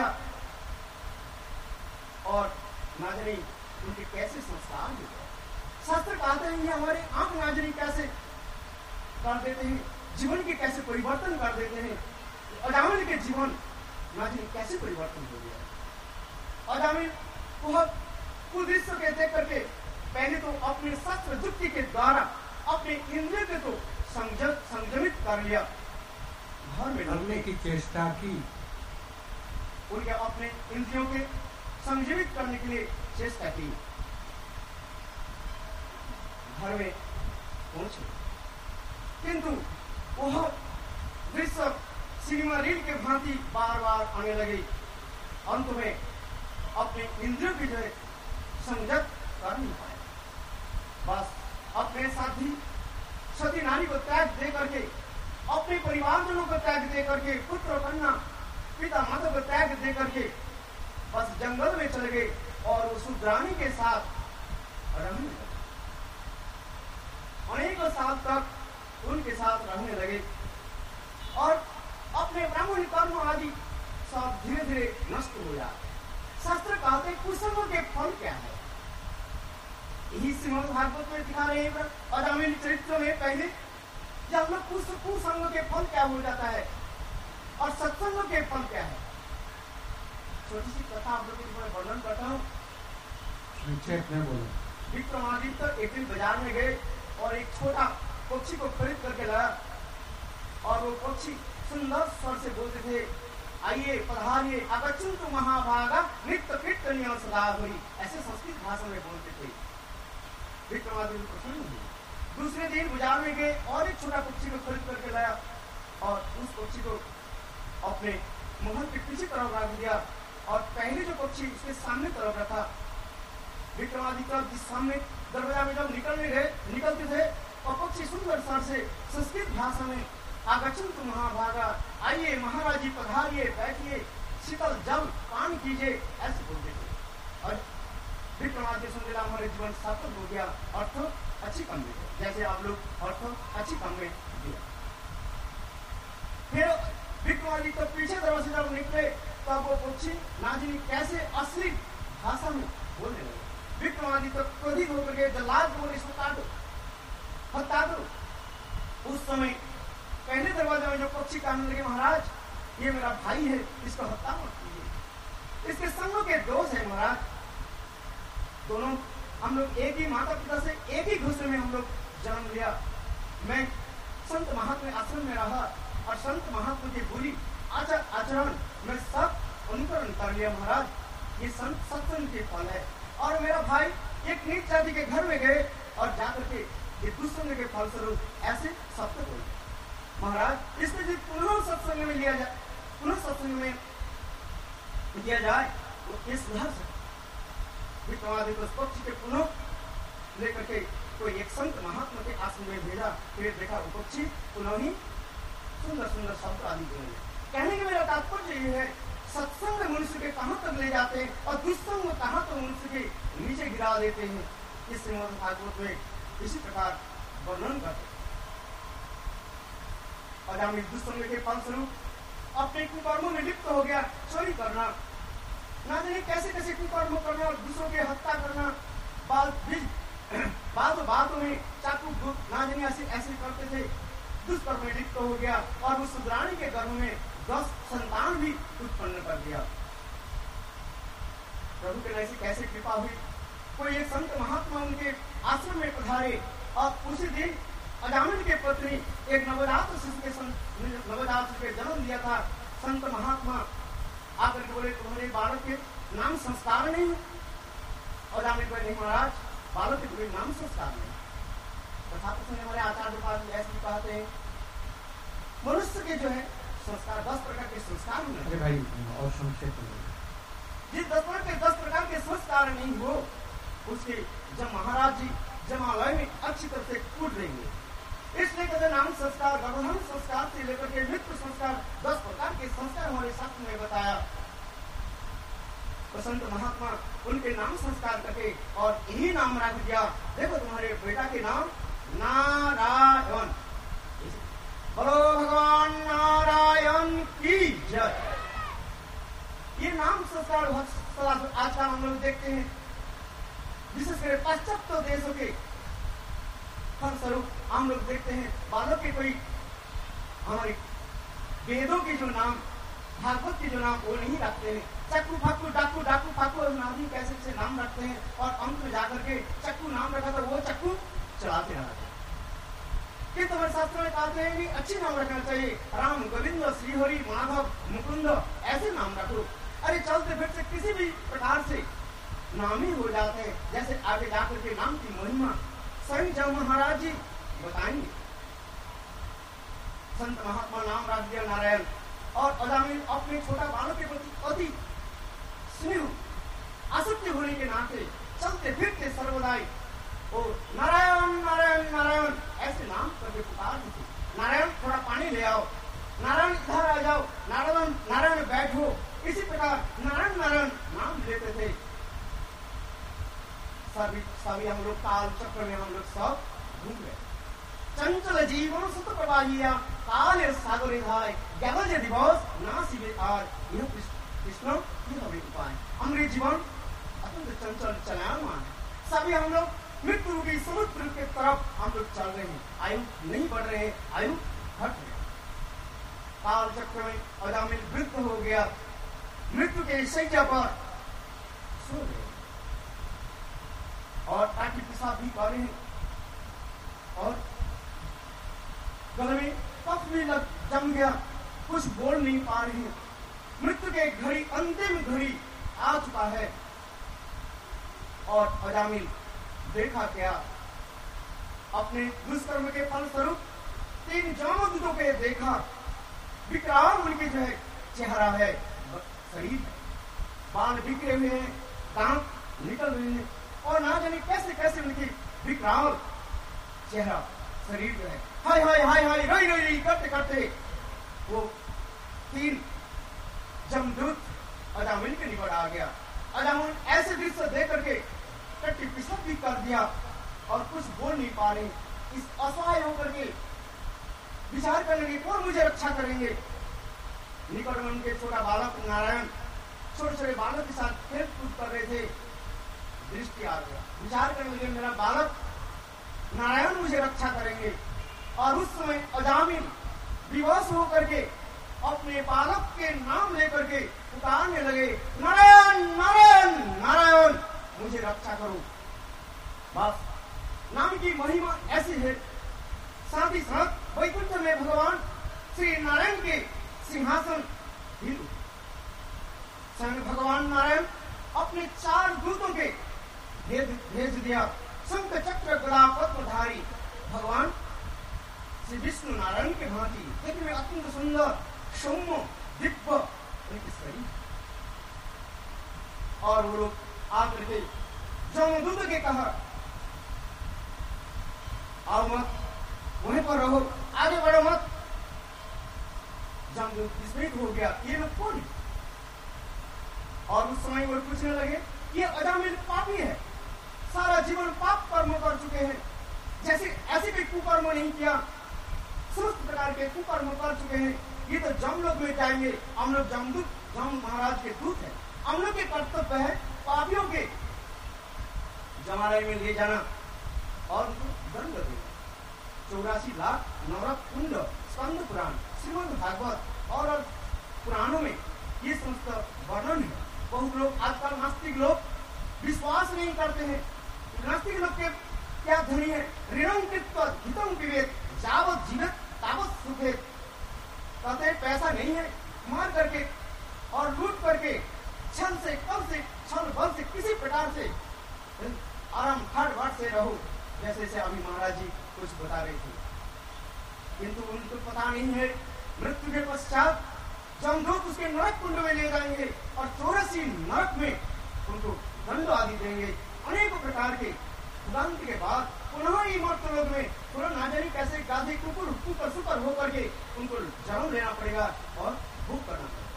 और ना जाने उनके कैसे संस्कार हो गए। शास्त्र कहते हैं ये हमारे आंख ना जाने कैसे कर देते हैं, जीवन के कैसे परिवर्तन कर देते हैं। अजामिल के जीवन ना जाने कैसे परिवर्तन हो गया। अजामिल को दृश्य के देख करके पहले तो अपने शस्त्र युक्ति के द्वारा अपने इंद्रिय के तो संयमित कर लिया, घर में ढलने की चेष्टा की। उनके अपने इंद्रियों के संजीवित करने के लिए चेष्टा की। घर में पहुंचे, किंतु वह दृश्य सिनेमा रील के भांति बार बार आने लगे। अंत में अपने इंद्रियों की जो संयत कर नहीं पाए। बस अपने साथी सती नारी को त्याग दे करके, अपने परिवारजनों को त्याग दे करके, पुत्र कन्या पिता माता को त्याग दे करके बस जंगल में चले गए और उस शूद्राणी के साथ रहने लगे। अनेक साल तक उनके साथ रहने लगे और अपने ब्राह्मण कर्म आदि सब धीरे धीरे नष्ट हो जाते। शास्त्र कहते हैं कुसंग के फल क्या है, यही श्रीमद् भागवत में दिखा रहे हैं। अजामिल चरित्र में पहले जब लोग कुसंग के फल क्या हो जाता है और सत्संग के फल क्या है। छोटी सी कथा आप लोगों को मैं वर्णन करता हूँ। विक्रमादित्य एक दिन बाजार में गए और एक छोटा पक्षी को खरीद करके लाया और वो पक्षी सुंदर स्वर से बोलते थे, आइए पधारिए अगच्छन्तु महाभागा नित्य कीर्तनीय सदा हुई। ऐसे संस्कृत भाषा में बोलते थे। विक्रमादित्य प्रसन्न हुए। दूसरे दिन बाजार में गए और एक छोटा पक्षी को खरीद करके लाया और उस पक्षी को अपने महल के पीछे तरफ रख दिया और पहले जो पक्षी उसके सामने तरफ रखा। विक्रमादित्य जिस सामने दरवाजा में जब निकलते थे और पक्षी सुंदर स्वर से संस्कृत भाषा में आगच्छन्तु महाभागा, आइए महाराज जी पधारिए, बैठिए, शीतल जल पान कीजिए, ऐसे बोलते थे। और विक्रमादित्य सुन लिया हमारे जीवन सार्थक हो गया, अर्थ अच्छी काम में, जैसे आप लोग अर्थ अच्छी काम में दिया। फिर विक्रमादित्य पीछे दरवाजे जब निकले तब वो पक्षी नाजिनी कैसे असली भाषा में बोलने लगे। विक्रमादित्य क्रोधित होकर के जल्लाद बोले इसको काटो, हत्या दो। उस समय पहले दरवाजे में जो पक्षी कहने लगे महाराज ये मेरा भाई है, इसको हत्या मत कीजिए, इसके संगों के दोष है महाराज। दोनों हम लोग एक ही माता पिता से एक ही घोंसले में हम लोग जन्म लिया। मैं संत महात्मा आश्रम में रहा और संत महात्मा की बुरी आचरण मैं सब अनुकरण कर लिया महाराज। ये संत सत्संग के फल है। और मेरा भाई एक नीच जाति के घर में गए और जाकर के ये दुष्संग के फलस्वरूप ऐसे सत्य बोले महाराज। इसमें जो पुनः सत्संग में लिया जाए, पुनः सत्संग में लिया जाए तो इस सुधार से विक्रमादित्य उस पक्षी के पुनः लेकर के कोई एक संत महात्मा के आश्रम में भेजा। फिर देखा वो पक्षी पुनः ही सुंदर सुंदर शब्द आदि बोले। कहने का मेरा तात्पर्य ये है, सत्संग मनुष्य के कहां तक ले जाते हैं और दुष्संग कहां तक मनुष्य के नीचे गिरा देते हैं। इस श्रीमद् भागवत में इसी प्रकार वर्णन करते। अजामिल दुष्संग के फलस्वरूप अपने कुकर्मों में लिप्त हो गया। चोरी करना, ना जाने कैसे कैसे कुकर्म करना और दूसरों की हत्या करना, बातों में चाकू ना जाने ऐसे करते थे। दुष्कर्म में लिप्त हो गया और उस सुधरानी के गर्भ में 10 संतान भी उत्पन्न कर दिया। प्रभु के ऐसी कैसे कृपा हुई। कोई एक संत महात्मा उनके आश्रम में पधारे और उसी दिन अजामिल के पत्नी एक नवजात शिशु के जन्म दिया था। संत महात्मा आकर के बोले तुम्हारे बालक के नाम संस्कार नहीं है। अजामिल बोले नहीं महाराज, बालक के कोई नाम संस्कार नहीं। तथापि हमारे आचार्य पास ऐसे कहते हैं मनुष्य के जो है संस्कार 10 प्रकार के संस्कार होने भाई और संक्षेप में जिस 10 प्रकार के संस्कार नहीं हो उसके जब महाराज जी जमालय में अच्छी तरह से कूट देंगे। इसलिए कहते नाम संस्कार, गर्भधारण संस्कार से लेकर के मृत्यु संस्कार 10 प्रकार के संस्कार हमारे शास्त्र में बताया। संत महात्मा उनके नाम संस्कार करके और यही नाम रख दिया। देखो तुम्हारे बेटा के नाम नारायण। बोलो भगवान नारायण की जय। ये नाम संस्कार आजकल हम लोग देखते हैं विशेषकर पाश्चात्य देशों के फलस्वरूप हम लोग देखते हैं बालक के कोई हमारे वेदों के जो नाम, भागवत के जो नाम वो नहीं रखते हैं। चक्कू फाकू डाकू डाकू फाकू नाम कैसे से नाम रखते हैं और अंत में जाकर के चक्कू नाम रखा था वो चक्कू चलाते रहते हैं। किंतु हमारे शास्त्रों में कहते हैं कि अच्छी नाम रखना चाहिए। राम, गोविंद, श्रीहरि, माधव, मुकुंद ऐसे नाम रखो। अरे चलते फिरते किसी भी प्रकार से नाम ही हो जाते हैं। जैसे आगे जाकर के नाम की महिमा स्वयं जब महाराज जी बताएंगे। संत महात्मा नाम रख दिया नारायण और अजामिल अपने छोटा बालक के प्रति अति स्नेह आसक्ति होने के नाते चलते फिरते सर्वदाई ओ नारायण नारायण नारायण ऐसे नाम करके पुकारते थे। नारायण थोड़ा पानी ले आओ, नारायण इधर आ जाओ, नारायण नारायण बैठो। इसी प्रकार नारायण नारायण नाम लेते थे। सभी हम लोग काल चक्र में हम लोग सब घूम गए। चंचल जीवन सुत प्रवाहिया काल सागरे धाय गगज दिवस नासिबे आर। यह कृष्ण ये हमें उपाय। हमारे जीवन अत्यंत चंचल चलायमान है। सभी हम लोग मृत्यु रूपी समुद्र के तरफ हम लोग चल रहे हैं। आयु नहीं बढ़ रहे, आयु घट रहे। काल चक्र में अजामिल वृद्ध हो गया, मृत्यु के शैया पर सो गए और टाटी पेशाब भी कर रहे हैं और गले में कफ भी जम गया, कुछ बोल नहीं पा रहे हैं। मृत्यु के घड़ी अंतिम घड़ी आ चुका है और अजामिल देखा क्या अपने दुष्कर्म के फलस्वरूप 3 जमदूतों के देखा। विकराल उनके जो है चेहरा है, शरीर बाल बिखरे हुए हैं, दांत निकल रहे हैं और ना जाने कैसे कैसे उनकी विकराल चेहरा शरीर जो है हाय हाय हाय हाय रोई रोई रोई करते करते वो 3 जमदूत अजामिल के निकट आ गया। अजामिल ऐसे दृश्य देख करके टट्टी पिसक भी कर दिया और कुछ बोल नहीं पा रहे। इस असहाय होकर के विचार करने लगे कौन मुझे रक्षा करेंगे। निकट में उनके छोटा बालक नारायण छोटे छोटे बालक के साथ खेल कूद कर रहे थे। दृष्टि आ गया, विचार करने लगे मेरा बालक नारायण मुझे रक्षा करेंगे। और उस समय अजामिल विवश होकर के अपने बालक के नाम लेकर के पुकारने लगे नारायण नारायण नारायण मुझे रक्षा करो। बस नाम की महिमा ऐसी है। साथ ही साथ वैकुंठ में भगवान श्री नारायण के सिंहासन हिल उठे। स्वयं भगवान नारायण अपने 4 दूतों के भेज दिया। शंख चक्र गदा पद्मधारी भगवान श्री विष्णु नारायण के भांति देखने में अत्यंत सुंदर सौम्य दिव्य शरीर। और वो लोग आकर के जमदूत के कहा आओ मत, वहीं पर रहो, आगे बढ़ो मत। जमदूत विस्मित हो गया ये लोग कौन है। और उस समय वो पूछने लगे ये अजामिल पापी है, सारा जीवन पाप कर्म कर चुके हैं, जैसे ऐसे भी कुकर्म नहीं किया, समस्त प्रकार के कुकर्म कर चुके हैं। ये तो जम लोग में जाएंगे, हम लोग जमदूत जम महाराज के दूत हैं, हम लोग के कर्तव्य है पापियों के जमालय में ले जाना और उनको दंड देना। 84 लाख नवरत्न कुंड स्कंद पुराण श्रीमद् भागवत और पुराणों में ये समस्त वर्णन है। बहुत लोग आजकल नास्तिक लोग विश्वास नहीं करते हैं। नास्तिक लोग के क्या ध्वनि है ऋणम कृत्वा हितम विवेक जावत जीवित तावत सुखेत। कहते हैं पैसा नहीं है, मार करके और लूट करके छल से कल से छल बल से किसी प्रकार से आराम खट बाट से रहो, जैसे अभी महाराज जी कुछ बता रहे थे। किंतु उनको पता नहीं है मृत्यु के पश्चात जमदूत उसके नरक कुंड में ले जाएंगे और 84 नरक में उनको दंड आदि देंगे। अनेक प्रकार के दंड के बाद पुनः ही मर्त लोग में पुनः ना जाने कैसे गाधी कुकुर कुकर सुकर होकर के उनको जन्म लेना पड़ेगा और भूख करना पड़ेगा।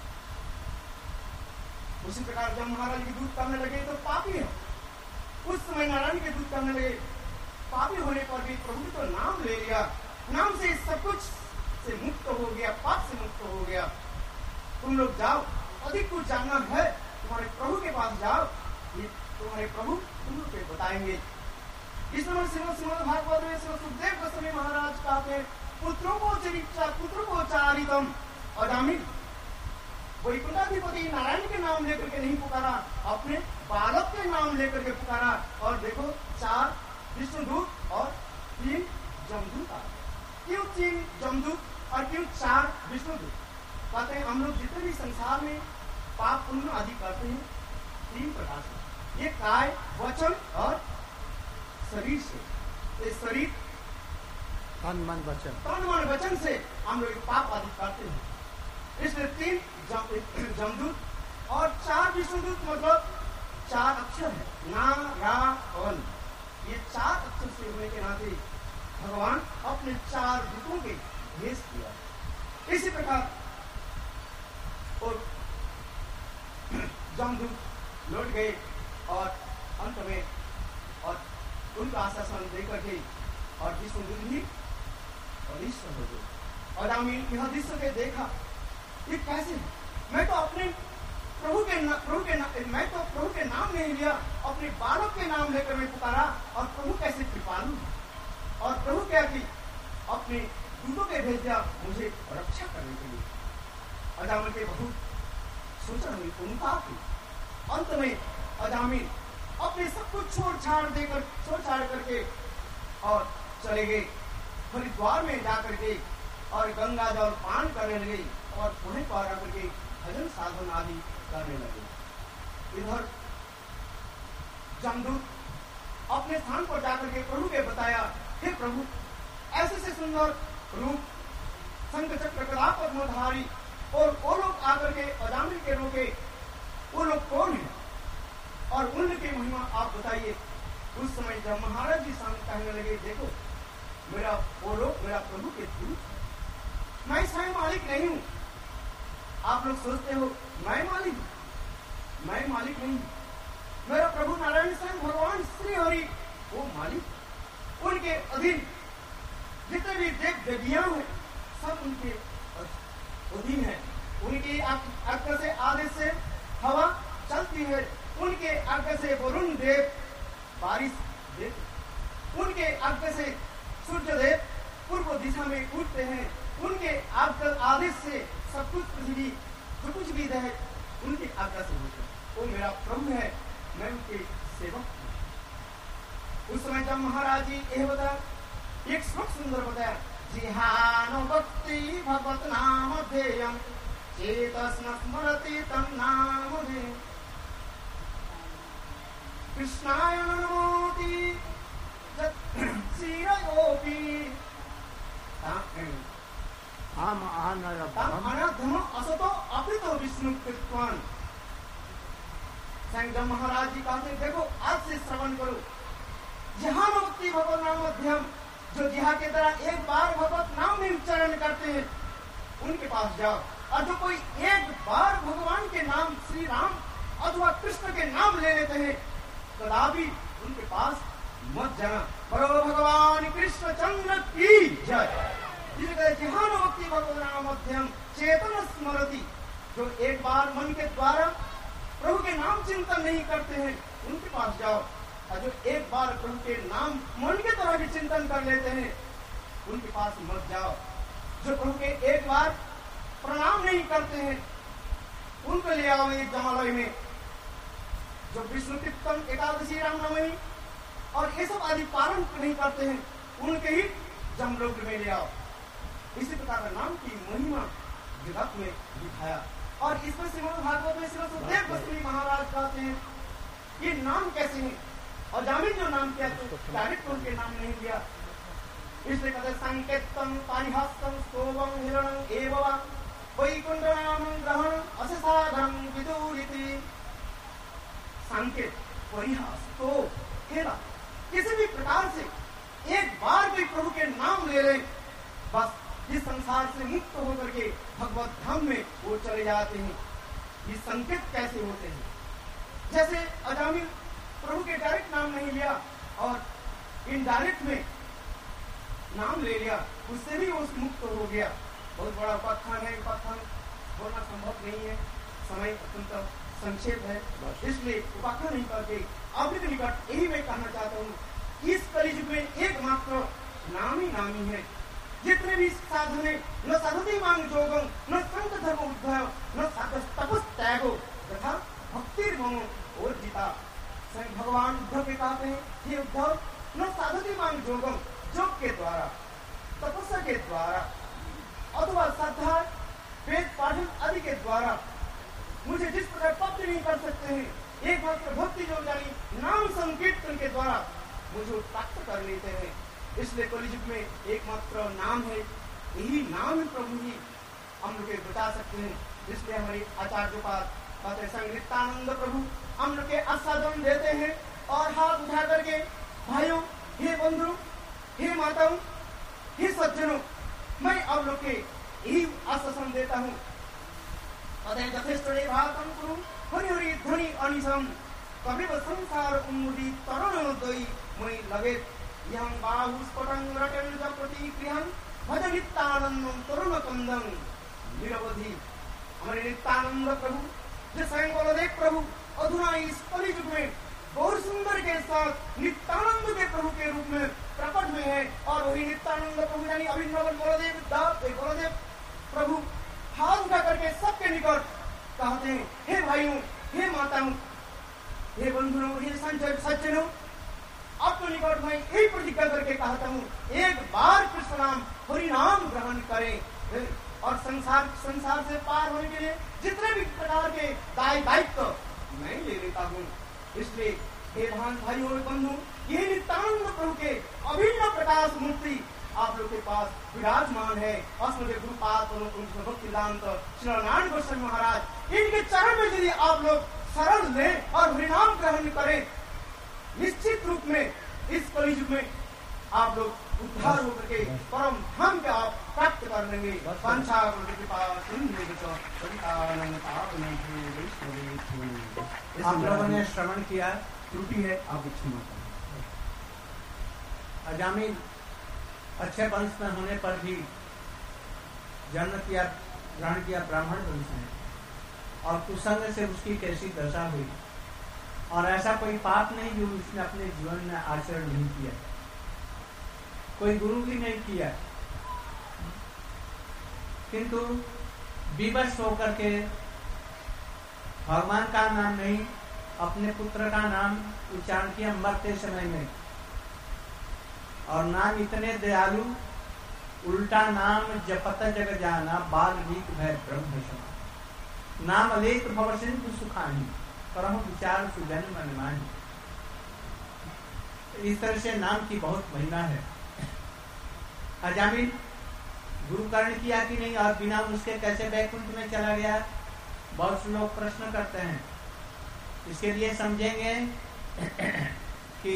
उसी प्रकार जब महाराज के दूध करने लगे तो पापी है। उस समय नारायण के दूध करने लगे, पापी होने पर भी प्रभु तो नाम ले लिया, नाम से सब कुछ से मुक्त हो गया, पाप से मुक्त हो गया। तुम लोग जाओ, अधिक कुछ जानना है तुम्हारे प्रभु के पास जाओ, ये तुम्हारे प्रभु तुम लोग को बताएंगे। इस समय श्रीमद् भागवत में सुखदेव गोस्वामी महाराज कहते हैं पुत्रों को चरित्रा पुत्र को चारितम अजामिल वैकुंठाधिपति नारायण के नाम लेकर के नहीं पुकारा, अपने बालक के नाम लेकर के पुकारा। और देखो 4 विष्णुदूत और 3 जमदूत आए। क्यों 3 जमदूत और क्यों 4 विष्णुदूत? कहते हैं हम लोग जितने भी संसार में पाप पुण्य आदि करते हैं 3 प्रकार से, ये काय वचन और शरीर से। ये शरीर तन मन वचन से हम लोग पाप आदि करते हैं। इसलिए 3 जमदूत और 4 विष्णुदूत मतलब 4 अक्षर है ना रा और ये 4 अक्षर से होने के नाते भगवान अपने 4 दूतों के भेज दिया। इसी प्रकार और जमदूत लौट गए और अंत में और उनका आश्वासन देकर के और विष्णुदूत भी और ईश्वर हो गए। और अजामिल यह दृश्य के देखा ये कैसे है? मैं तो अपने प्रभु के नाम नहीं लिया, अपने बालक के नाम लेकर मैं पुकारा और प्रभु कैसे कृपालु है। और प्रभु क्या की अपने दूतों के भेज दिया मुझे रक्षा करने के लिए। अजामिल के बहुत सोचा हुई उनका थी। अंत में अजामिल अपने सब कुछ छोड़ छाड़ करके और चले गए हरिद्वार में जाकर के और गंगा जल पान करने लगे और पुणे पर आकर के भजन साधन आदि करने लगे। इधर जमदूत अपने स्थान पर जाकर के प्रभु के बताया, हे प्रभु ऐसे सुंदर रूप शंख चक्र गदा पद्मधारी और वो लोग आकर के अजामिल के रोके, वो लोग कौन है और उनकी महिमा आप बताइए। उस समय जब महाराज जी सामने कहने लगे देखो वो लोग मेरा प्रभु के दूत। मैं स्वयं मालिक नहीं हूं। आप लोग सोचते हो मैं मालिक हूं, मैं मालिक नहीं हूं। मेरा प्रभु नारायण स्वयं भगवान श्री हरि वो मालिक। उनके अधीन जितने भी देव देवियां हैं सब उनके अधीन है। उनकी आज्ञा से आदेश से हवा चलती है, उनके आज्ञा से वरुण देव बारिश देते, उनके आज्ञा से सूर्य देव पूर्व दिशा में उठते हैं, उनके आदेश से सब कुछ पृथ्वी जो कुछ भी है उनकी आज्ञा से होता है। वो मेरा प्रभु है, मैं उनके सेवक हूं। उस समय जब महाराज जी यह बताया, एक श्लोक सुंदर बताया, जिहानो भक्ति भगवत नाम ध्येयम् चेतस्न स्मरति तं नामधेयम् कृष्णाय नमोति शिरयोऽपि अनधम असतो अपितो विष्णु कृत्वान्। जब महाराज जी कहते देखो आज से श्रवण करो, जहां भक्ति भगवत नाम मध्यम, जो जिहा के द्वारा एक बार भगवत नाम में उच्चारण करते हैं उनके पास जाओ, और जो कोई एक बार भगवान के नाम श्री राम अथवा कृष्ण के नाम ले लेते हैं कदापि उनके पास मत जाना। बरो भगवान कृष्ण चंद्र की जय। जिहान भक्ति भगवत नाम मध्यम चेतन स्मरति, जो एक बार मन के द्वारा प्रभु के नाम चिंतन नहीं करते हैं उनके पास जाओ, और जो एक बार प्रभु के नाम मन के द्वारा भी चिंतन कर लेते हैं उनके पास मत जाओ। जो प्रभु के एक बार प्रणाम नहीं करते हैं उनको ले आओ एक जमालय में। जो विष्णु कीर्तन एकादशी रामनवमी और ये सब आदि पारण नहीं करते हैं उनके ही जमलोक में ले आओ। इसी प्रकार नाम की महिमा जगत में दिखाया। और इसमें श्रीमद् भागवत में श्री सुखदेव गोस्वामी महाराज कहते हैं ये नाम कैसे है, और जामिन जो नाम किया तो डायरेक्ट उनके नाम नहीं दिया, इसलिए कहते संकेतम पारिहास्तम स्तोभम हिरणम एवं वैकुंठ नाम ग्रहण असाधारण विदुरिति। संकेत परिहास तो हेरा, किसी भी प्रकार से एक बार भी प्रभु के नाम ले ले, बस इस संसार से मुक्त होकर के भगवत धाम में वो चले जाते हैं। ये संकेत कैसे होते हैं? जैसे अजामिल प्रभु के डायरेक्ट नाम नहीं लिया और इनडायरेक्ट में नाम ले लिया, उससे भी वो मुक्त हो गया। बहुत बड़ा उपाख्यान है, उपाख्यान बोलना संभव नहीं है, समय अत्यंत संक्षेप है, इसलिए उपाख्यान नहीं करके आप के निकट यही मैं कहना चाहता हूँ, इस कलियुग में एकमात्र नाम ही नामी है। जितने भी साधन है, न साधुति मांग जोगम, न संत धर्म उद्भव, न तपस त्यागो तथा भक्ति मनो और जीता। स्वयं भगवान उद्धव के कहते हैं, हे उद्धव, न साधुति मांग जोगम, योग के द्वारा, तपस्या के द्वारा अथवा श्रद्धा वेद पाठन आदि के द्वारा मुझे जिस प्रकार प्राप्त नहीं कर सकते हैं, एकमात्र भक्ति योग यानी नाम संकीर्तन के द्वारा मुझे प्राप्त कर लेते हैं। इसलिए कलियुग में एकमात्र नाम है, यही नाम प्रभु ही हम लोग बता सकते हैं। इसलिए हमारे आचार्य का कहते हैं नित्यानंद प्रभु हम लोग के आस्वादन देते हैं और हाथ उठा करके, भाइयों, हे बंधु, हे माताओं, हे सज्जनों, मैं आप लोग के यही आश्वासन देता हूँ। यथेष्ट भातम कुरु हरि हरि ध्वनि अनिशम कपिव संसार उन्मुदी तरुण दई मई लगे यं बाहुस्फटं रटन जपति क्रियं भज नित्यानंदं तरुण कंदं निरवधि। हमारे नित्यानंद प्रभु जो स्वयं बलदेव प्रभु अधुना इस कलियुग में बहुत सुंदर के साथ नित्यानंद के प्रभु के रूप में प्रकट हुए हैं, और वही नित्यानंद प्रभु यानी अभिनव बलदेव प्रभु हाथ उठा करके सबके निकट कहते हैं, हे भाइयों, हे माताओं, हे बंधुओं, हे सज्जनों, आपको निकट में यही प्रतिज्ञा करके कहता हूँ, एक बार कृष्ण नाम हरि नाम ग्रहण करें और संसार से पार होने के लिए जितने भी प्रकार के दायित्व मैं ले लेता हूँ। इसलिए हे भाइयों और बंधु, ये नित्यानंद प्रभु के अभिन्न प्रकाश मूर्ति आप लोग के पास विराजमान है। अस्मदे गुरुपाद भक्ति सिद्धांत श्री नारायण गोस्वामी महाराज, इनके चरण में यदि आप लोग शरण लें और हरिनाम ग्रहण करें, निश्चित रूप में इस कलियुग में आप लोग उद्धार होकर के परम धाम के आप प्राप्त कर लेंगे। आप लोगों ने श्रवण किया, त्रुटि है आप क्षमा करें। अजामिल अच्छे वंश में होने पर भी जन्म किया, ग्रहण किया ब्राह्मण वंश में, और कुसंग से उसकी कैसी दशा हुई, और ऐसा कोई पाप नहीं जो उसने अपने जीवन में आचरण नहीं किया, कोई गुरु भी नहीं किया, किंतु विवश होकर के भगवान का नाम नहीं अपने पुत्र का नाम उच्चारण किया मरते समय में, और नाम इतने दयालु, उल्टा नाम जपत जग जाना बाल्मीक भय ब्रह्म समा, नाम अलेख भव सिंधु सुखानी परम विचार सुजन मन मानी। इस तरह से नाम की बहुत महिमा है। अजामिल गुरुकर्ण किया कि नहीं, और बिना उसके कैसे वैकुंठ में चला गया? बहुत से लोग प्रश्न करते हैं। इसके लिए समझेंगे कि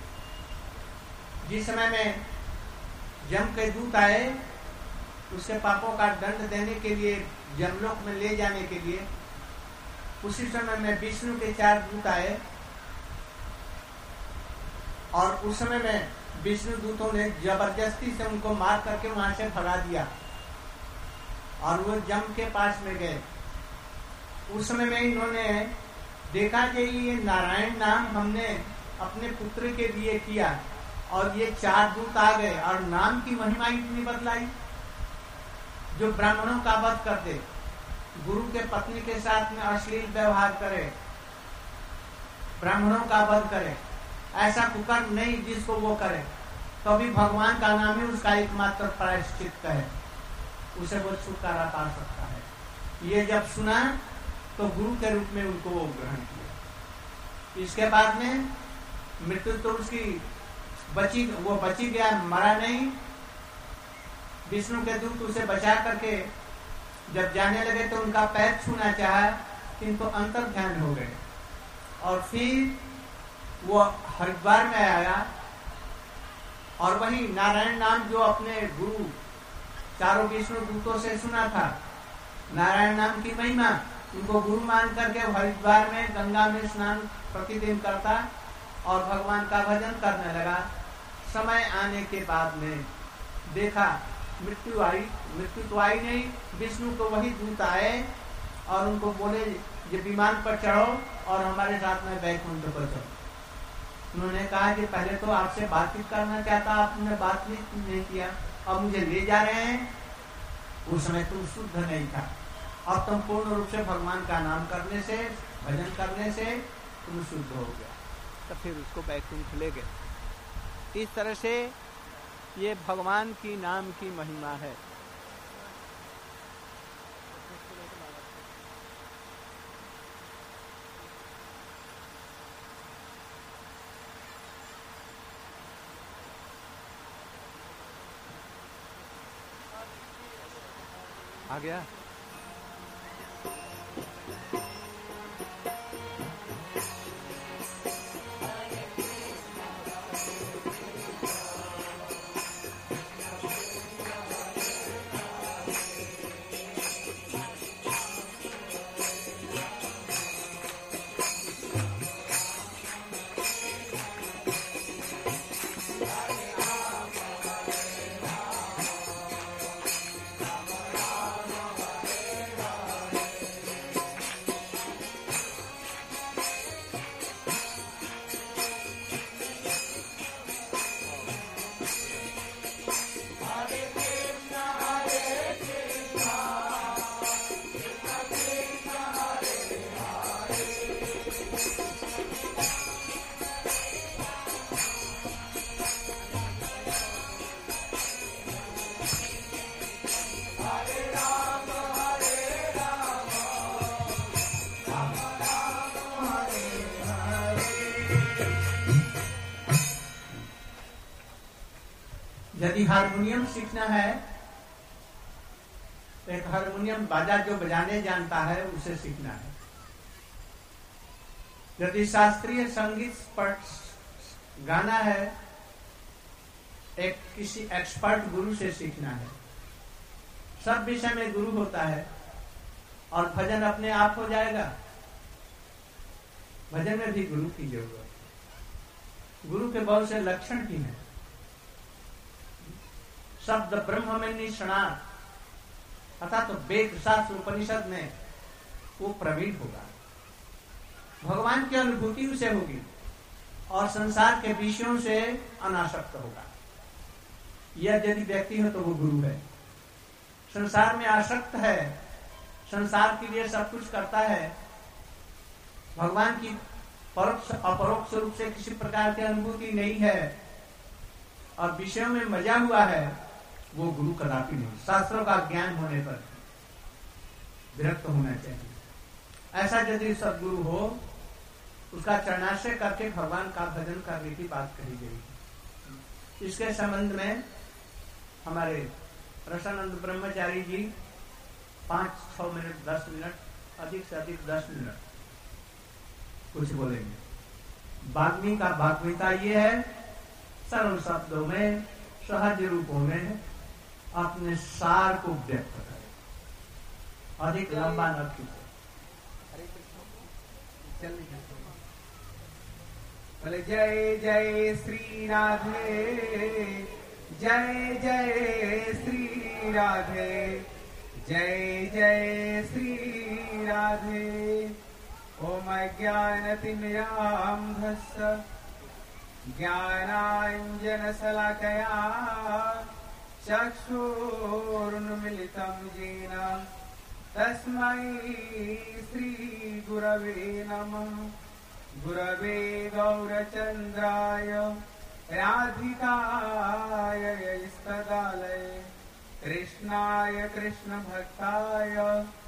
जिस समय में यम के दूत आए, उसके पापों का दंड देने के लिए, यमलोक में ले जाने के लिए, उसी समय में विष्णु के 4 दूत आए, और उस समय में विष्णु दूतों ने जबरदस्ती से उनको मार करके वहां से भगा दिया, और वो यम के पास में गए। उस समय में इन्होंने देखा कि ये नारायण नाम हमने अपने पुत्र के लिए किया, और ये 4 दूत आ गए और नाम की महिमा इतनी बदलाई, जो ब्राह्मणों का वध कर दे, गुरु के पत्नी के साथ में अश्लील व्यवहार करे, ब्राह्मणों का वध करे, ऐसा कुकर्म नहीं जिसको वो करे, तो भी भगवान का नाम ही उसका एकमात्र प्रायश्चित है, उसे वो छुटकारा पा सकता है। ये जब सुना तो गुरु के रूप में उनको वो ग्रहण किया। इसके बाद में मृत्यु तो उसकी बची गया, मरा नहीं। विष्णु के दूत उसे बचा करके जब जाने लगे तो उनका पैर छूना चाहा, किंतु अंतर ध्यान हो गए, और फिर वो हरिद्वार में आया, और वही नारायण नाम जो अपने गुरु 4 विष्णु दूतों से सुना था, नारायण नाम की महिमा, उनको गुरु मान करके हरिद्वार में गंगा में स्नान प्रतिदिन करता और भगवान का भजन करने लगा। समय आने के बाद में देखा मृत्यु आई, मृत्यु तो आई नहीं, विष्णु को वही दूत आए और उनको बोले ये विमान पर चढ़ो और हमारे साथ में वैकुंठ पर चलो। उन्होंने कहा कि पहले तो आपसे बातचीत करना चाहता, आपने बातचीत नहीं किया, अब मुझे ले जा रहे हैं। उस समय तुम शुद्ध नहीं था, अब तुम पूर्ण रूप से भगवान का नाम करने से, भजन करने से तुम शुद्ध हो गया, तो फिर उसको वैकुंठ ले गए। इस तरह से ये भगवान की नाम की महिमा है। आ गया। यदि हारमोनियम सीखना है, एक हारमोनियम बाजा जो बजाने जानता है उसे सीखना है। यदि शास्त्रीय संगीत पर गाना है एक किसी एक्सपर्ट गुरु से सीखना है। सब विषय में गुरु होता है और भजन अपने आप हो जाएगा। भजन में भी गुरु की जरूरत है। गुरु के बहुत से लक्षण भी हैं। शब्द ब्रह्म में निष्णात, अर्थात तो वेद शास्त्र उपनिषद में वो प्रवीण होगा, भगवान की अनुभूति उसे होगी और संसार के विषयों से अनासक्त होगा। यह यदि व्यक्ति हो तो वो गुरु है। संसार में आसक्त है, संसार के लिए सब कुछ करता है, भगवान की परोक्ष अपरोक्ष रूप से किसी प्रकार की अनुभूति नहीं है और विषयों में मजा हुआ है, वो गुरु कदापि नहीं। शास्त्रों का ज्ञान होने पर विरक्त होना चाहिए। ऐसा यदि सदगुरु हो, उसका चरणाश्रय करके भगवान का भजन करने की बात कही गई। इसके संबंध में हमारे रसानंद ब्रह्मचारी जी 5-6 मिनट 10 मिनट, अधिक से अधिक 10 मिनट कुछ बोलेंगे। वाग्मी का वाग्मिता ये है, सरल शब्दों में, सहज रूपों में अपने सार को व्यक्त करे, अधिक लंबा न खींचे। बोले जय जय श्री राधे, जय जय श्री राधे, जय जय श्री राधे। ओम ज्ञानतिमिरान्धस्य ज्ञानाञ्जनशलाकया चक्षुरुन्मिलितं येन तस्मै श्रीगुरवे नमः। गुरवे गौरचन्द्राय राधिकाय यस्तदालये कृष्णाय कृष्णभक्ताय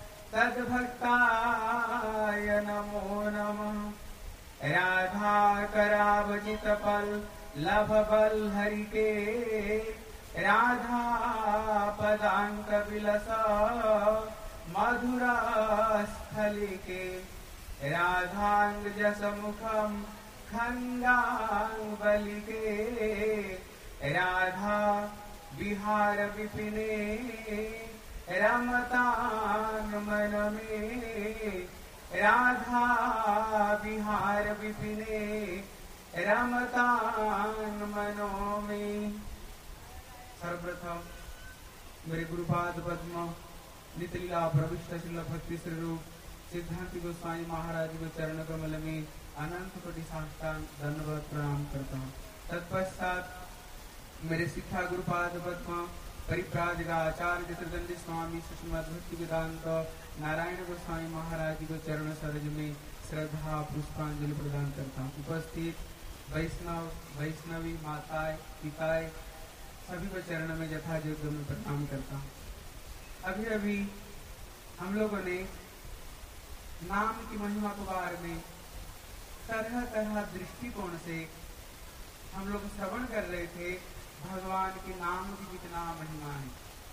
तद्भक्ताय नमो नमः। राधा करावचितपल लभबल्हरिके राधा पदांक विलस मधुरास्थलिके राधांग जसमुखम खंडांगबलिके राधा विहार विपिने रमतांग मन में राधा विहार विपिने रमतांग मनों में। सर्वप्रथम मेरे गुरुपाद पद्म नितलीला प्रविष्ट शिल भक्ति श्री रूप सिद्धांति गोस्वामी महाराज के चरण कमल में अनंत कोटि साष्टांग धन्यवाद प्रणाम करता हूँ। तत्पश्चात मेरे शिक्षा गुरुपाद पद्म परिव्राजक आचार्य त्रिदंडी स्वामी सुषमद भक्ति वेदांत नारायण गोस्वामी महाराज को चरण सरोज में श्रद्धा पुष्पांजलि प्रदान करता हूँ। उपस्थित वैष्णव वैष्णवी माताएं पिताएं सभी को चरण में यथायोग्य में प्रणाम करता हूँ। अभी अभी हम लोगों ने नाम की महिमा के बारे में तरह तरह दृष्टिकोण से हम लोग श्रवण कर रहे थे। भगवान के नाम की कितना महिमा है।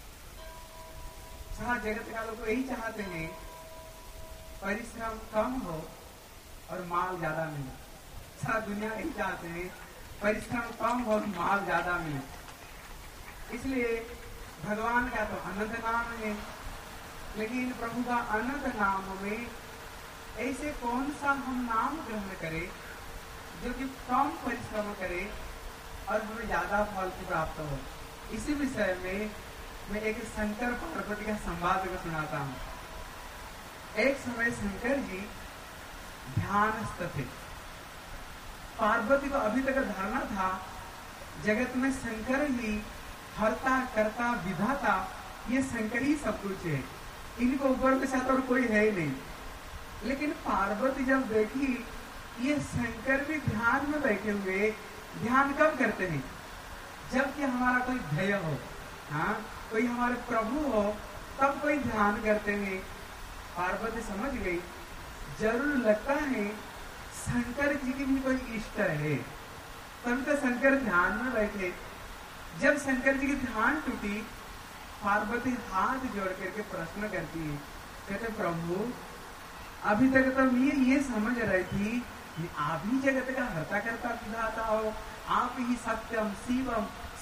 सारा जगत का लोग यही चाहते हैं परिश्रम कम हो और माल ज्यादा मिले। सारा दुनिया यही चाहते हैं परिश्रम कम हो और माल ज्यादा मिले। इसलिए भगवान का तो अनंत नाम है, लेकिन प्रभु का अनंत नाम में ऐसे कौन सा हम नाम ग्रहण करें जो कि कम परिश्रम करे और हमें ज्यादा फल प्राप्त हो। इसी विषय में मैं एक शंकर पार्वती का संवाद को सुनाता हूँ। एक समय शंकर जी ध्यानस्थ थे। पार्वती को अभी तक धारणा था जगत में शंकर ही हरता करता विधाता, ये शंकर ही सब कुछ है, इनको ऊपर के साथ और कोई है ही नहीं। लेकिन पार्वती जब देखी ये शंकर भी ध्यान में बैठे हुए, ध्यान कब करते हैं जबकि हमारा कोई ध्येय हो, हाँ कोई हमारे प्रभु हो, तब कोई ध्यान करते हैं। पार्वती समझ गई जरूर लगता है शंकर जी की भी कोई इष्ट है, तभी तो शंकर ध्यान में बैठे। जब शंकर जी की ध्यान टूटी, पार्वती हाथ जोड़ करके प्रश्न करती है, कहते प्रभु अभी तक तो मैं ये समझ रही थी कि आप ही जगत का हर्ता करता विधाता हो, आप ही सत्यम शिवम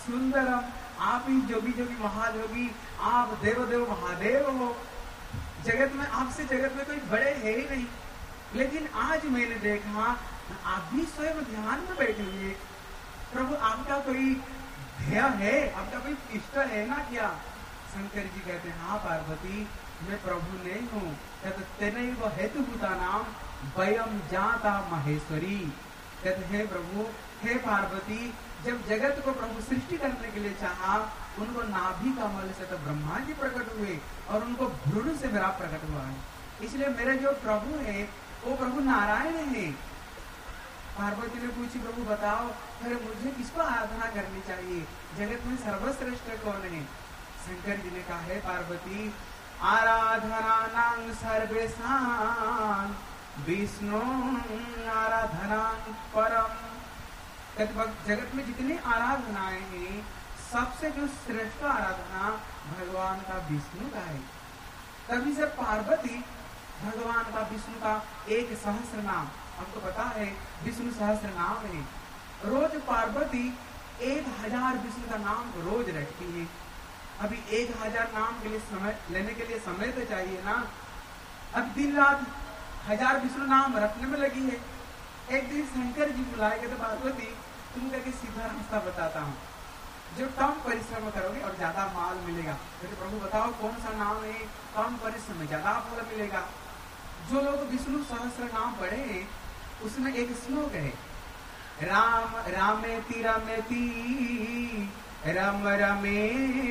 सुंदरम, आप ही जोगी महाजोगी, आप देवदेव महादेव हो, जगत में आपसे जगत में कोई बड़े है ही नहीं। लेकिन आज मैंने देखा आप भी स्वयं ध्यान में बैठे हुए, प्रभु आपका कोई ध्येय है, आपका कोई इष्ट है ना क्या? शंकर जी कहते हैं हाँ पार्वती, मैं प्रभु नहीं हूँ। तेनैव हेतुभूतानां वयं जाता महेश्वरी। कहते हैं प्रभु, हे पार्वती, जब जगत को प्रभु सृष्टि करने के लिए चाहा, उनको नाभि कमल से तो ब्रह्मा जी प्रकट हुए और उनको भ्रूण से मेरा प्रकट हुआ है। इसलिए मेरे जो प्रभु है वो प्रभु नारायण है। पार्वती ने पूछी प्रभु बताओ, अरे मुझे किसको आराधना करनी चाहिए, जगत में सर्वश्रेष्ठ कौन है? शंकर जी ने कहा है पार्वती, आराधनानां सर्वेषां विष्णु आराधनां परम। जगत में जितनी आराधनाएं हैं, सबसे जो श्रेष्ठ आराधना भगवान का विष्णु का है। तभी से पार्वती भगवान का विष्णु का 1 सहस्र नाम, हमको पता है विष्णु सहस्र नाम है, रोज पार्वती 1000 विष्णु का नाम रोज रखती है। अभी 1000 नाम के लिए समय लेने के लिए समय तो चाहिए ना। अब दिन रात 1000 विष्णु नाम रखने में लगी है। एक दिन शंकर जी बुलाएंगे तो पार्वती तुम करके सीधा रास्ता बताता हूँ, जो कम परिश्रम करोगे और ज्यादा माल मिलेगा। तो प्रभु बताओ कौन सा नाम है कम परिश्रम में ज्यादा फल मिलेगा? जो लोग विष्णु सहस्र नाम पढ़े हैं उसमें एक श्लोक है, राम रामेति रमेति रम रमे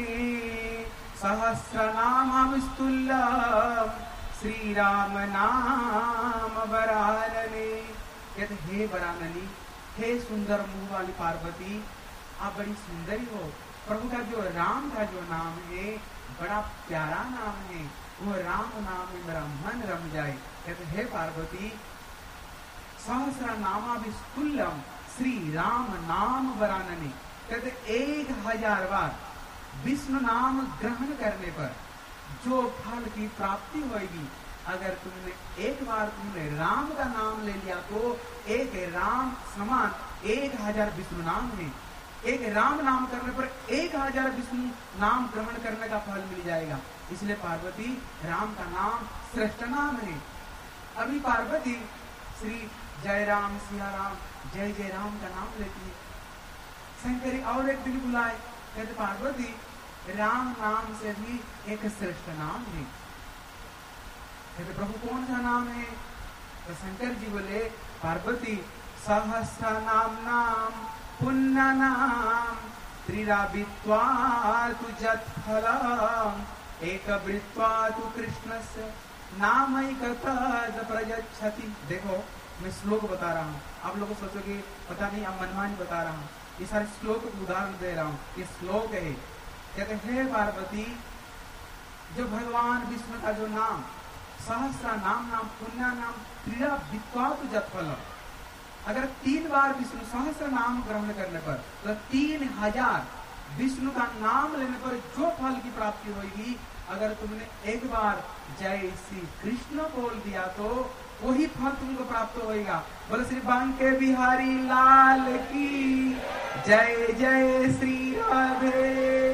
सहस्रनाम स्तुल्लम श्री राम नाम वरानने। कहते हे वराननी, हे सुंदर मुंह वाली पार्वती, आप बड़ी सुंदरी हो। प्रभु का जो राम का जो नाम है बड़ा प्यारा नाम है, वो राम नाम में मेरा मन रम जाए। कहते हे पार्वती, सहस्र नामा विस्तुल्लम श्री राम नाम वरानने। कहते 1000 बार विष्णु नाम ग्रहण करने पर जो फल की प्राप्ति होगी, अगर तुमने एक बार तुमने राम का नाम ले लिया तो एक राम समान 1000 विष्णु नाम है। एक राम नाम करने पर 1000 विष्णु नाम ग्रहण करने का फल मिल जाएगा। इसलिए पार्वती राम का नाम श्रेष्ठ नाम है। अभी पार्वती श्री जय राम सिया राम जय जय राम का नाम लेती है। शंकरी और एक दिन बुलाए, कहते पार्वती राम नाम से भी एक श्रेष्ठ नाम है। कहते प्रभु कौन सा नाम है? तो शंकर जी बोले पार्वती, सहस्र नाम नाम पुण्य नाम त्रिराबित्वा तु जत फलम एक वृत्वा तु कृष्णस्य नामैकतद प्रयच्छति। देखो मैं श्लोक बता रहा हूँ, आप लोगों को सोचोगे पता नहीं अब मनमानी बता रहा हूँ, ये सारे श्लोक उदाहरण दे रहा हूँ। ये श्लोक है, कहते हे पार्वती, जो भगवान विष्णु का जो नाम सहस्र नाम नाम पुण्य नाम त्रिरा वित्वा तु जत फलम, अगर 3 बार विष्णु सहस्र नाम ग्रहण करने पर तो 3000 विष्णु का नाम लेने पर जो फल की प्राप्ति होगी, अगर तुमने एक बार जय श्री कृष्ण बोल दिया तो वही फल तुमको प्राप्त होगा। बोले श्री बांके बिहारी लाल की जय जय श्री राधे।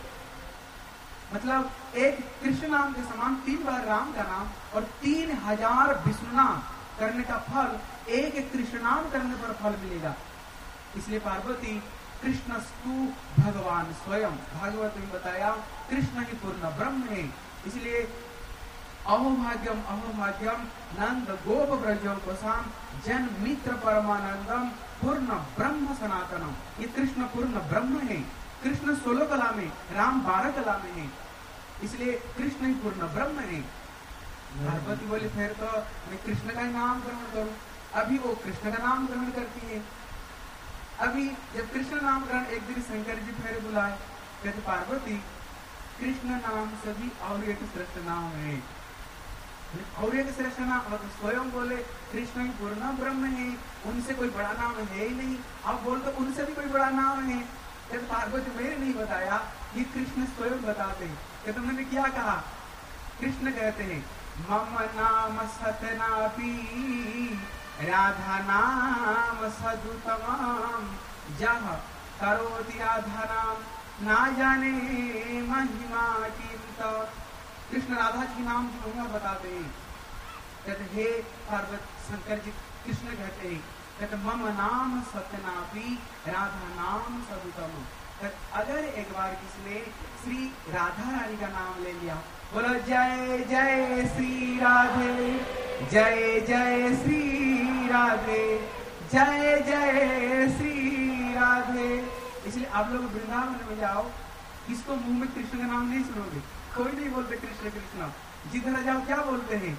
मतलब एक कृष्ण नाम के समान 3 बार राम का नाम और 3000 विष्णु नाम करने का फल एक कृष्ण नाम करने पर फल मिलेगा। इसलिए पार्वती कृष्णस्तु भगवान स्वयं, भागवत में बताया कृष्ण ही पूर्ण ब्रह्म है। इसलिए अहोभाग्यम अहोभाग्यम नंद गोप ब्रजो कोसाम जन मित्र परमानंदम पूर्ण ब्रह्म सनातनम। ये कृष्ण पूर्ण ब्रह्म है। कृष्ण 16 कला में, राम 12 कला में है, इसलिए कृष्ण ही पूर्ण ब्रह्म है। पार्वती बोली फिर तो मैं कृष्ण का नाम ग्रहण करूं। अभी वो कृष्ण का नाम ग्रहण करती है। अभी जब कृष्ण नाम ग्रहण, एक दिन शंकर जी फिर बुलाए, कहते पार्वती कृष्ण नाम से भी और एक श्रेष्ठ नाम है, और एक श्रेष्ठ नाम। तो स्वयं बोले कृष्ण ही पूर्ण ब्रह्म है, उनसे कोई बड़ा नाम है ही नहीं। अब बोल तो उनसे भी कोई बड़ा नाम है। जब पार्वती मेरे नहीं बताया, ये कृष्ण स्वयं बताते हैं। कि तुमने क्या कहा? कृष्ण कहते हैं मम नाम सतनापी राधा नाम सदुतमम जह करोति राधा नाम ना जाने महिमा कीमत। कृष्ण राधा जी नाम की महिमा बताते हैं। कहते हे पार्वत शंकर जी कृष्ण कहते हैं, कहते मम नाम सत्यनापी राधा नाम सदुतम। अगर एक बार किसने श्री राधा रानी का नाम ले लिया, बोलो जय जय श्री राधे, जय जय श्री राधे, जय जय श्री राधे। इसलिए आप लोग वृंदावन में जाओ, किसको मुंह में कृष्ण का नाम नहीं सुनोगे, कोई नहीं बोलते कृष्ण कृष्ण। जिधर जाओ क्या बोलते हैं,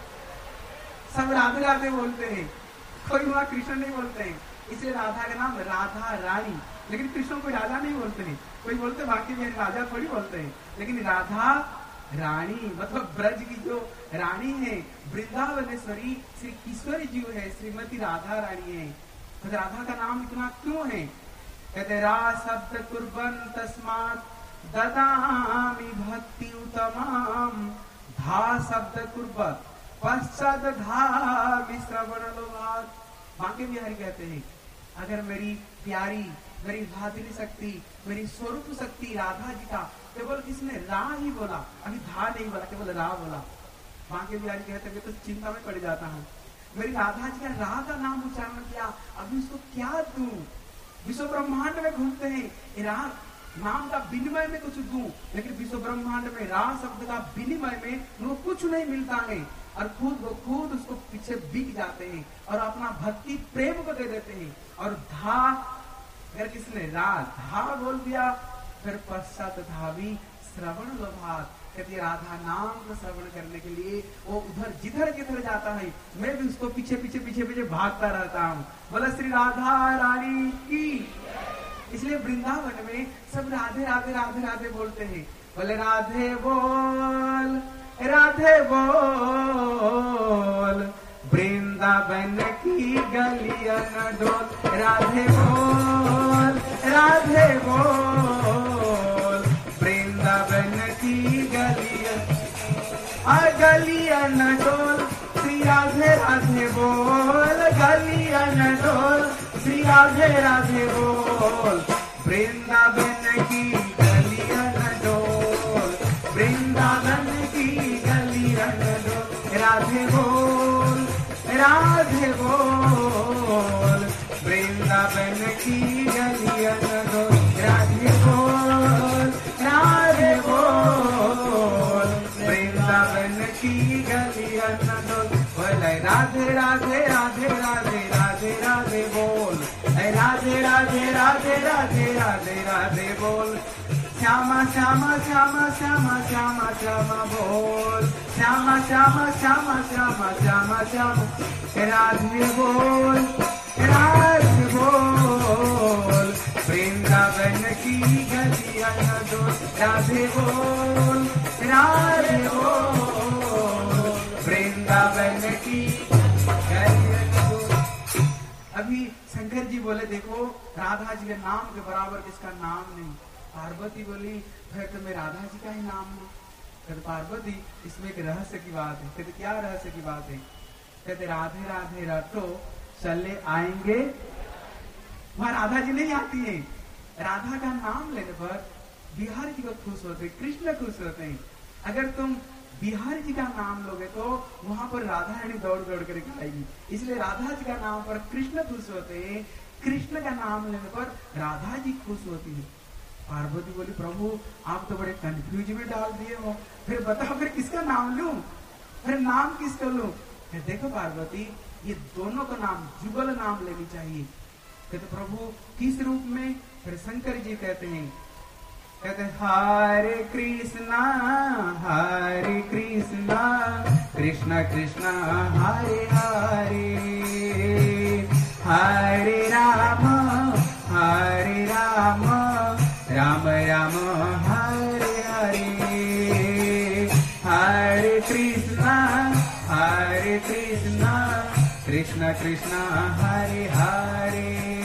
सब राधे राधे बोलते हैं, कोई वहां कृष्ण नहीं बोलते हैं। इसलिए राधा का नाम राधा रानी, लेकिन कृष्ण को राजा नहीं बोलते हैं। कोई बोलते बाकी में राजा थोड़ी बोलते हैं, लेकिन राधा रानी मतलब ब्रज की जो रानी है, वृंदावनेश्वरी श्री किशोरी जी है, श्रीमती राधा रानी है। तो राधा का नाम इतना क्यों है? कहते रा शब्द कुर्बन तस्मात् ददामि भक्ति उत्तमाम, धा शब्द कुर्बत पश्चात धामि श्रवण लोभात्। बांके बिहारी कहते हैं अगर मेरी प्यारी, मेरी भादरी शक्ति, मेरी स्वरूप शक्ति राधा जी का केवल किसने रा ही बोला, अभी धा नहीं बोला, केवल रा बोला। बांके बिहारी कहते हैं तो चिंता में पड़ जाता हूँ, मेरी राधा जी का रा का नाम उच्चारण किया, अभी उसको क्या दूं? विश्व ब्रह्मांड में घूमते हैं, रा नाम का विनिमय में कुछ दूं, लेकिन विश्व ब्रह्मांड में रा शब्द का विनिमय में उनको कुछ नहीं मिलता है, और खुद उसको पीछे बिक जाते हैं और अपना भक्ति प्रेम को दे देते हैं। और धा अगर किसने राधा बोल दिया, फिर पश्चात धावी श्रवण लोभात। कहती राधा नाम को श्रवण करने के लिए वो उधर जिधर जिधर जाता है, मैं भी उसको पीछे पीछे पीछे पीछे भागता रहता हूँ। बोला श्री राधा रानी की। इसलिए वृंदावन में सब राधे राधे राधे राधे बोलते हैं। बोले राधे बोल, राधे बोल, वृंदावन की गलियन डोल, राधे बोल, राधे बोल, वृंदावन की गलियन गलियन डोल, श्री राधे राधे बोल, गलियन डोल, श्री राधे राधे बोल, वृंदावन की गलियन डोल, वृंदावन की गलियन डोल, राधे बोल, राधे बोल, वृंदावन की गलियन डोल, राधे बोल, राधे बोल, वृंदावन की गलियन डोल। बोले राधे राधे राधे राधे राधे राधे बोल, राधे राधे राधे राधे राधे राधे बोल, श्यामा श्यामा श्यामा श्यामा श्यामा श्यामा बोल, श्यामा श्यामा श्यामा श्यामा श्यामा श्यामा, राधे बोल, राधे बोल, वृंदावन की गलियन डोल, राधे बोल, राधे बोल, वृंदावन की गलियन डोल। अभी शंकर जी बोले देखो राधा जी के नाम के बराबर किसका नाम नहीं। पार्वती बोली फिर तो मैं राधा जी का ही नाम लूं। कहते पार्वती इसमें एक रहस्य की बात है। कहते क्या रहस्य की बात है? कहते राधे राधे रटो चले आएंगे। वहां राधा जी नहीं आती है। राधा का नाम लेने पर बिहार जी को खुश होते, कृष्ण खुश होते हैं। अगर तुम बिहार जी का नाम लोगे तो वहां पर राधा रानी दौड़ दौड़ कर गाएगी। इसलिए राधा जी का नाम पर कृष्ण खुश होते हैं, कृष्ण का नाम लेने पर राधा जी खुश होती है। पार्वती बोली प्रभु आप तो बड़े कंफ्यूज में डाल दिए हो, फिर बताओ फिर किसका नाम लूं, फिर नाम किसका लूं? फिर देखो पार्वती ये दोनों का नाम जुगल नाम लेनी चाहिए। कहते प्रभु किस रूप में? फिर शंकर जी कहते हैं, कहते हरे कृष्णा कृष्ण कृष्ण हरे हरे, हरे राम राम राम हरे हरे, हरे कृष्णा कृष्ण कृष्ण हरे हरे,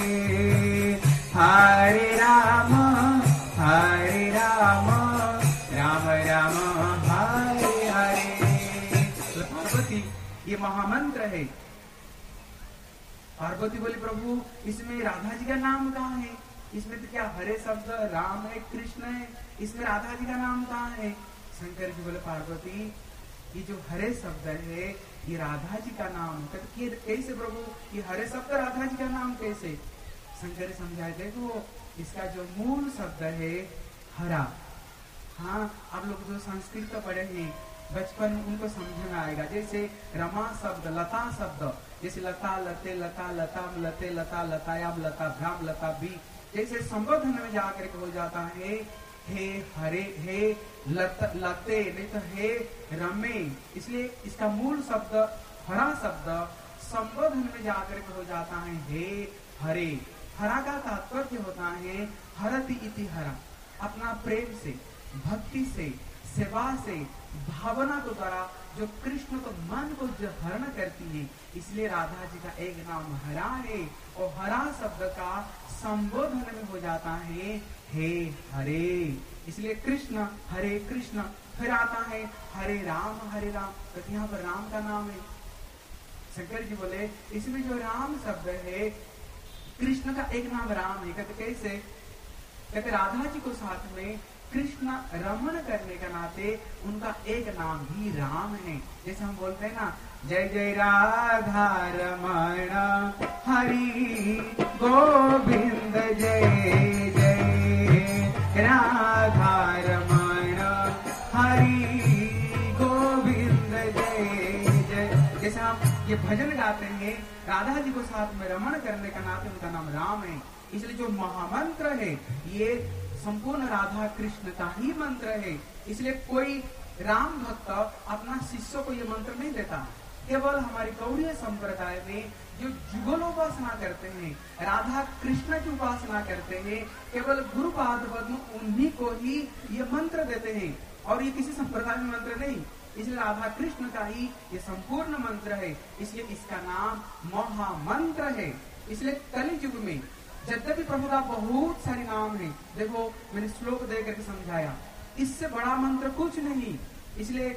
हरे राम राम राम हरे हरे। पार्वती ये महामंत्र है। पार्वती बोली प्रभु इसमें राधा जी का नाम कहाँ है? इसमें तो क्या हरे शब्द राम है, कृष्ण है, इसमें राधा जी का नाम कहाँ है? शंकर जी बोले पार्वती ये जो हरे शब्द है ये राधा जी का नाम है। कैसे प्रभु ये हरे शब्द राधा जी का नाम कैसे? शंकर समझाए देखो इसका जो मूल शब्द है हरा। हाँ आप लोग जो संस्कृत पढ़े हैं बचपन में उनको समझ में आएगा। जैसे रमा शब्द, लता शब्द, जैसे लता लते, लता लताम लते, लता लतायाम लता भ्राम लता भी, जैसे संबोधन में जाकर के हो जाता है हे हरे, हे लते, नहीं तो हे रमे। इसलिए इसका मूल शब्द हरा शब्द संबोधन में जाकर के हो जाता है हे हरे। हरा का तात्पर्य होता है हरति इति हरा, अपना प्रेम से, भक्ति से, सेवा से, भावना को द्वारा जो कृष्ण को मन को जो हरण करती है, इसलिए राधा जी का एक नाम हरा है। और हरा शब्द का संबोधन में हो जाता है हे हरे। इसलिए कृष्ण हरे कृष्ण, फिर आता है हरे राम हरे राम, तो यहाँ पर राम का नाम है। शंकर जी बोले इसमें जो राम शब्द है कृष्ण का एक नाम राम है। कहते कैसे? कहते राधा जी को साथ में कृष्ण रमण करने का नाते उनका एक नाम भी राम है। जैसे हम बोलते हैं ना जय जय राधा रमण हरि गोविंद, जय जय राधा रमण हरि गोविंद, जय जय। जैसे हम ये भजन गाते हैं राधा जी को साथ में रमण करने का नाते उनका नाम राम है। इसलिए जो महामंत्र है ये संपूर्ण राधा कृष्ण का ही मंत्र है। इसलिए कोई राम भक्त अपना शिष्य को ये मंत्र नहीं देता। केवल हमारी गौड़ीय संप्रदाय में जो जुगलोपासना करते हैं, राधा कृष्ण की उपासना करते हैं, केवल गुरुपाद पद्म उन्हीं को ही ये मंत्र देते हैं, और ये किसी संप्रदाय में मंत्र नहीं। इसलिए राधा कृष्ण का ही ये संपूर्ण मंत्र है, इसलिए इसका नाम महामंत्र है। इसलिए कलि युग में यद्यपि प्रभु का बहुत सारे नाम है, देखो मैंने श्लोक दे करके समझाया, इससे बड़ा मंत्र कुछ नहीं। इसलिए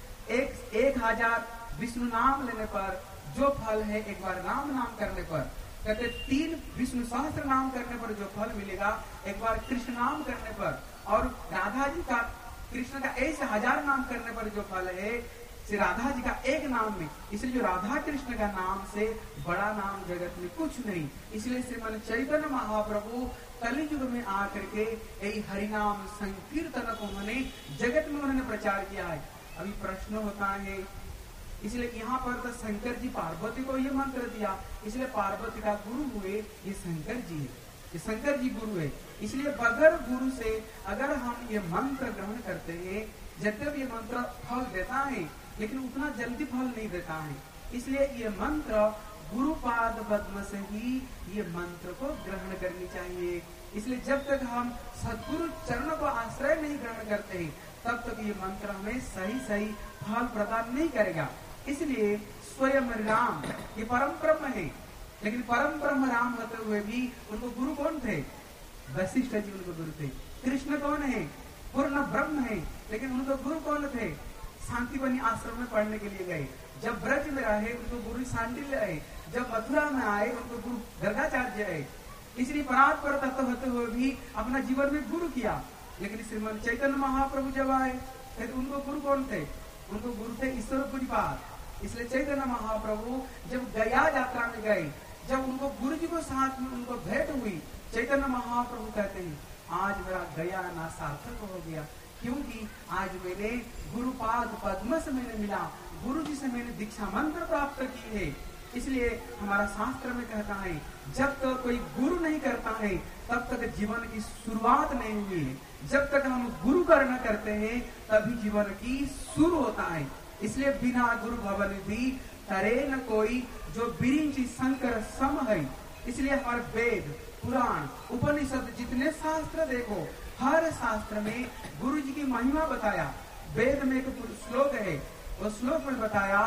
1000 विष्णु नाम लेने पर जो फल है, एक बार राम नाम करने पर, कहते 3 विष्णु सहस्त्र नाम करने पर जो फल मिलेगा, एक बार कृष्ण नाम करने पर, और राधा जी का कृष्ण का ऐसे 1000 नाम करने पर जो फल है श्री राधा जी का एक नाम में। इसलिए जो राधा कृष्ण का नाम से बड़ा नाम जगत में कुछ नहीं। इसलिए श्रीमन चैतन्य महाप्रभु कलियुग में आकर के यही हरिनाम संकीर्तन को उन्होंने जगत में उन्होंने प्रचार किया है। अभी प्रश्न होता है, इसलिए यहाँ पर तो शंकर जी पार्वती को ये मंत्र दिया, इसलिए पार्वती का गुरु हुए ये शंकर जी है, ये शंकर जी गुरु है। इसलिए बगैर गुरु से अगर हम ये मंत्र ग्रहण करते हैं, यद्यपि ये मंत्र फल देता है लेकिन उतना जल्दी फल नहीं देता है। इसलिए ये मंत्र गुरुपाद पद्म से ही ये मंत्र को ग्रहण करनी चाहिए। इसलिए जब तक हम सद्गुरु चरणों को आश्रय नहीं ग्रहण करते हैं, तब तक ये मंत्र हमें सही सही फल प्रदान नहीं करेगा। इसलिए स्वयं राम ये परम ब्रह्म है, लेकिन परम ब्रह्म राम होते हुए भी उनको गुरु कौन थे? वशिष्ठ जी उनको गुरु थे। कृष्ण कौन है? पूर्ण ब्रह्म है, लेकिन उनको गुरु कौन थे? शांतिवनी आश्रम में पढ़ने के लिए गए। जब ब्रज में रहे उनको गुरु शांडिल्य है, जब मथुरा में आए उनको गुरु गर्गाचार्य है। इसलिए परात्पर तत्व होते हुए भी अपना जीवन में गुरु किया। लेकिन श्रीमन चैतन्य महाप्रभु जब आए तो उनको गुरु कौन थे? उनको गुरु थे ईश्वर पुरीपाद। इसलिए चैतन्य महाप्रभु जब गया यात्रा में गए, जब उनको गुरु जी को साथ में उनको भेंट हुई, चैतन्य महाप्रभु कहते हैं आज मेरा गया ना सार्थक हो गया, क्योंकि आज मैंने गुरुपाद पद्म से मैंने मिला, गुरु जी से मैंने दीक्षा मंत्र प्राप्त की है। इसलिए हमारा शास्त्र में कहता है जब तक कोई गुरु नहीं करता है तब तक जीवन की शुरुआत नहीं हुई है। जब तक हम गुरु करना करते हैं तभी जीवन की शुरू होता है। इसलिए बिना गुरु भवन भी तरे न कोई, जो बिरिंची शंकर सम है। इसलिए हमारे वेद पुराण उपनिषद जितने शास्त्र देखो, हर शास्त्र में गुरु जी की महिमा बताया। वेद में एक श्लोक है, वो श्लोक में बताया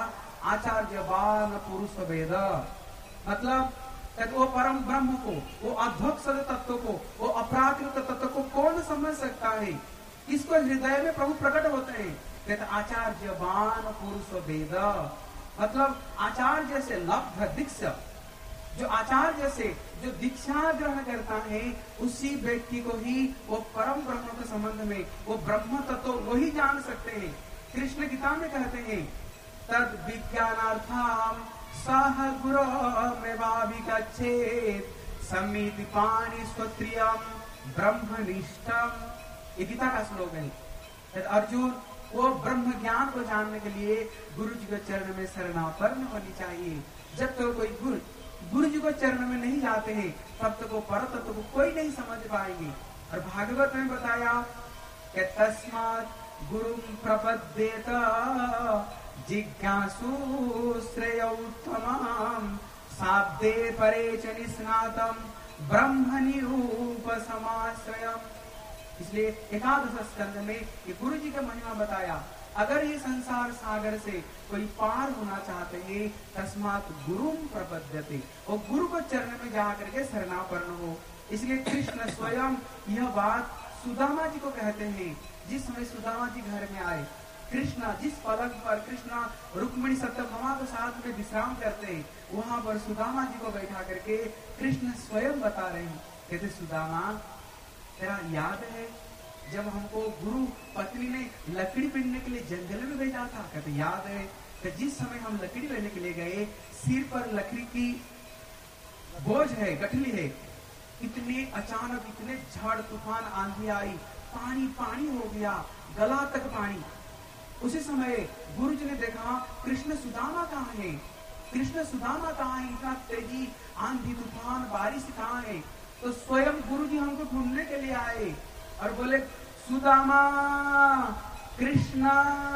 आचार्यवान पुरुष वेद, मतलब वो परम ब्रह्म को, वो अध्वक्षद तत्व को, वो अपराकृत तत्व को कौन समझ सकता है? इसको हृदय में प्रभु प्रकट होते हैं। कहते आचार्यवान पुरुष वेद, मतलब आचार्य से लब्ध दीक्ष, जो आचार्य से जो दीक्षा ग्रहण करता है उसी व्यक्ति को ही वो परम ब्रह्म के संबंध में वो ब्रह्म तत्व वही जान सकते हैं। कृष्ण गीता में कहते हैं तद विज्ञानार्थम सह गुरुमेवाभिगच्छेत् समिति पाणि स्वत्रियम ब्रह्मनिष्ठम। ये गीता का श्लोक है। अर्जुन वो ब्रह्म ज्ञान को जानने के लिए गुरु जी के चरण में शरणापन्न होनी चाहिए। जब तक कोई गुरु जी को चरण में नहीं जाते हैं तब तक वो पर तत्व को कोई नहीं समझ पाएंगे। और भागवत में बताया कि तस्मात् गुरु प्रपद्येत जिज्ञासु श्रेय उत्तमम् शाब्दे परे च निस्नातम ब्रह्मणि उपसमाश्रयम्। इसलिए एकादश स्कंद में ये गुरु जी का महिमा बताया। अगर ये संसार सागर से कोई पार होना चाहते हैं तस्मात् गुरु प्रपद्यते, और गुरु को चरण में जाकर के शरणापन्न हो। इसलिए कृष्ण स्वयं यह बात सुदामा जी को कहते हैं। जिस समय सुदामा जी घर में आए, कृष्ण जिस पलंग पर कृष्ण रुक्मिणी सत्यभामा के साथ में विश्राम करते हैं वहां पर सुदामा जी को बैठा करके कृष्ण स्वयं बता रहे हैं। कहते सुदामा तेरा याद है जब हमको गुरु पत्नी ने लकड़ी पीटने के लिए जंगल में भेजा था? कहते याद है कि जिस समय हम लकड़ी लेने के लिए गए सिर पर लकड़ी की बोझ है, गठली है, इतने अचानक इतने झड़ तूफान आंधी आई, पानी पानी हो गया, गला तक पानी। उसी समय गुरु जी ने देखा कृष्ण सुदामा कहाँ है, कृष्ण सुदामा कहाँ है, इतना तेजी आंधी तूफान बारिश कहाँ है। तो स्वयं गुरु जी हमको ढूंढने के लिए आए और बोले सुदामा कृष्णा।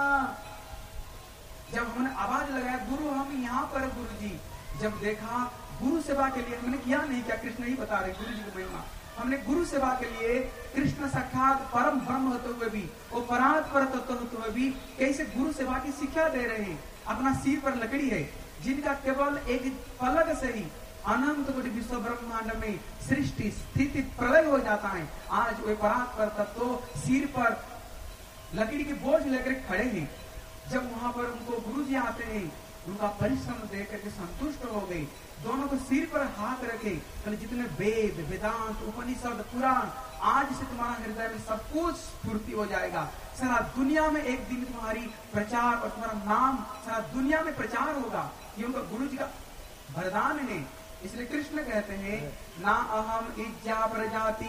जब हमने आवाज लगाया गुरु हम यहाँ पर, गुरु जी जब देखा गुरु सेवा के लिए हमने किया नहीं क्या, कृष्ण ही बता रहे गुरु जी की महिमा। हमने गुरु सेवा के लिए कृष्ण साक्षात परम ब्रह्म होते हुए भी वो परात पर तत्व होते हुए भी कैसे गुरु सेवा की शिक्षा दे रहे हैं। अपना सिर पर लकड़ी है जिनका केवल एक पलक से ही अनंत कोटि विश्व ब्रह्मांड में सृष्टि स्थिति प्रलय हो जाता है। आज वे परात पर तत्व सिर पर लकड़ी के बोझ लेकर खड़े हैं। जब वहां पर उनको गुरु जी आते हैं उनका परिश्रम देख करके संतुष्ट हो गए, दोनों को सिर पर हाथ रखे, जितने वेद वेदांत उपनिषद पुराण आज से तुम्हारा हृदय में सब कुछ स्फूर्ति हो जाएगा। सारा दुनिया में एक दिन तुम्हारी प्रचार और तुम्हारा नाम सारा दुनिया में प्रचार होगा। ये उनका गुरु जी का वरदान है। इसलिए कृष्ण कहते हैं ना अहम इज्जा प्रजाति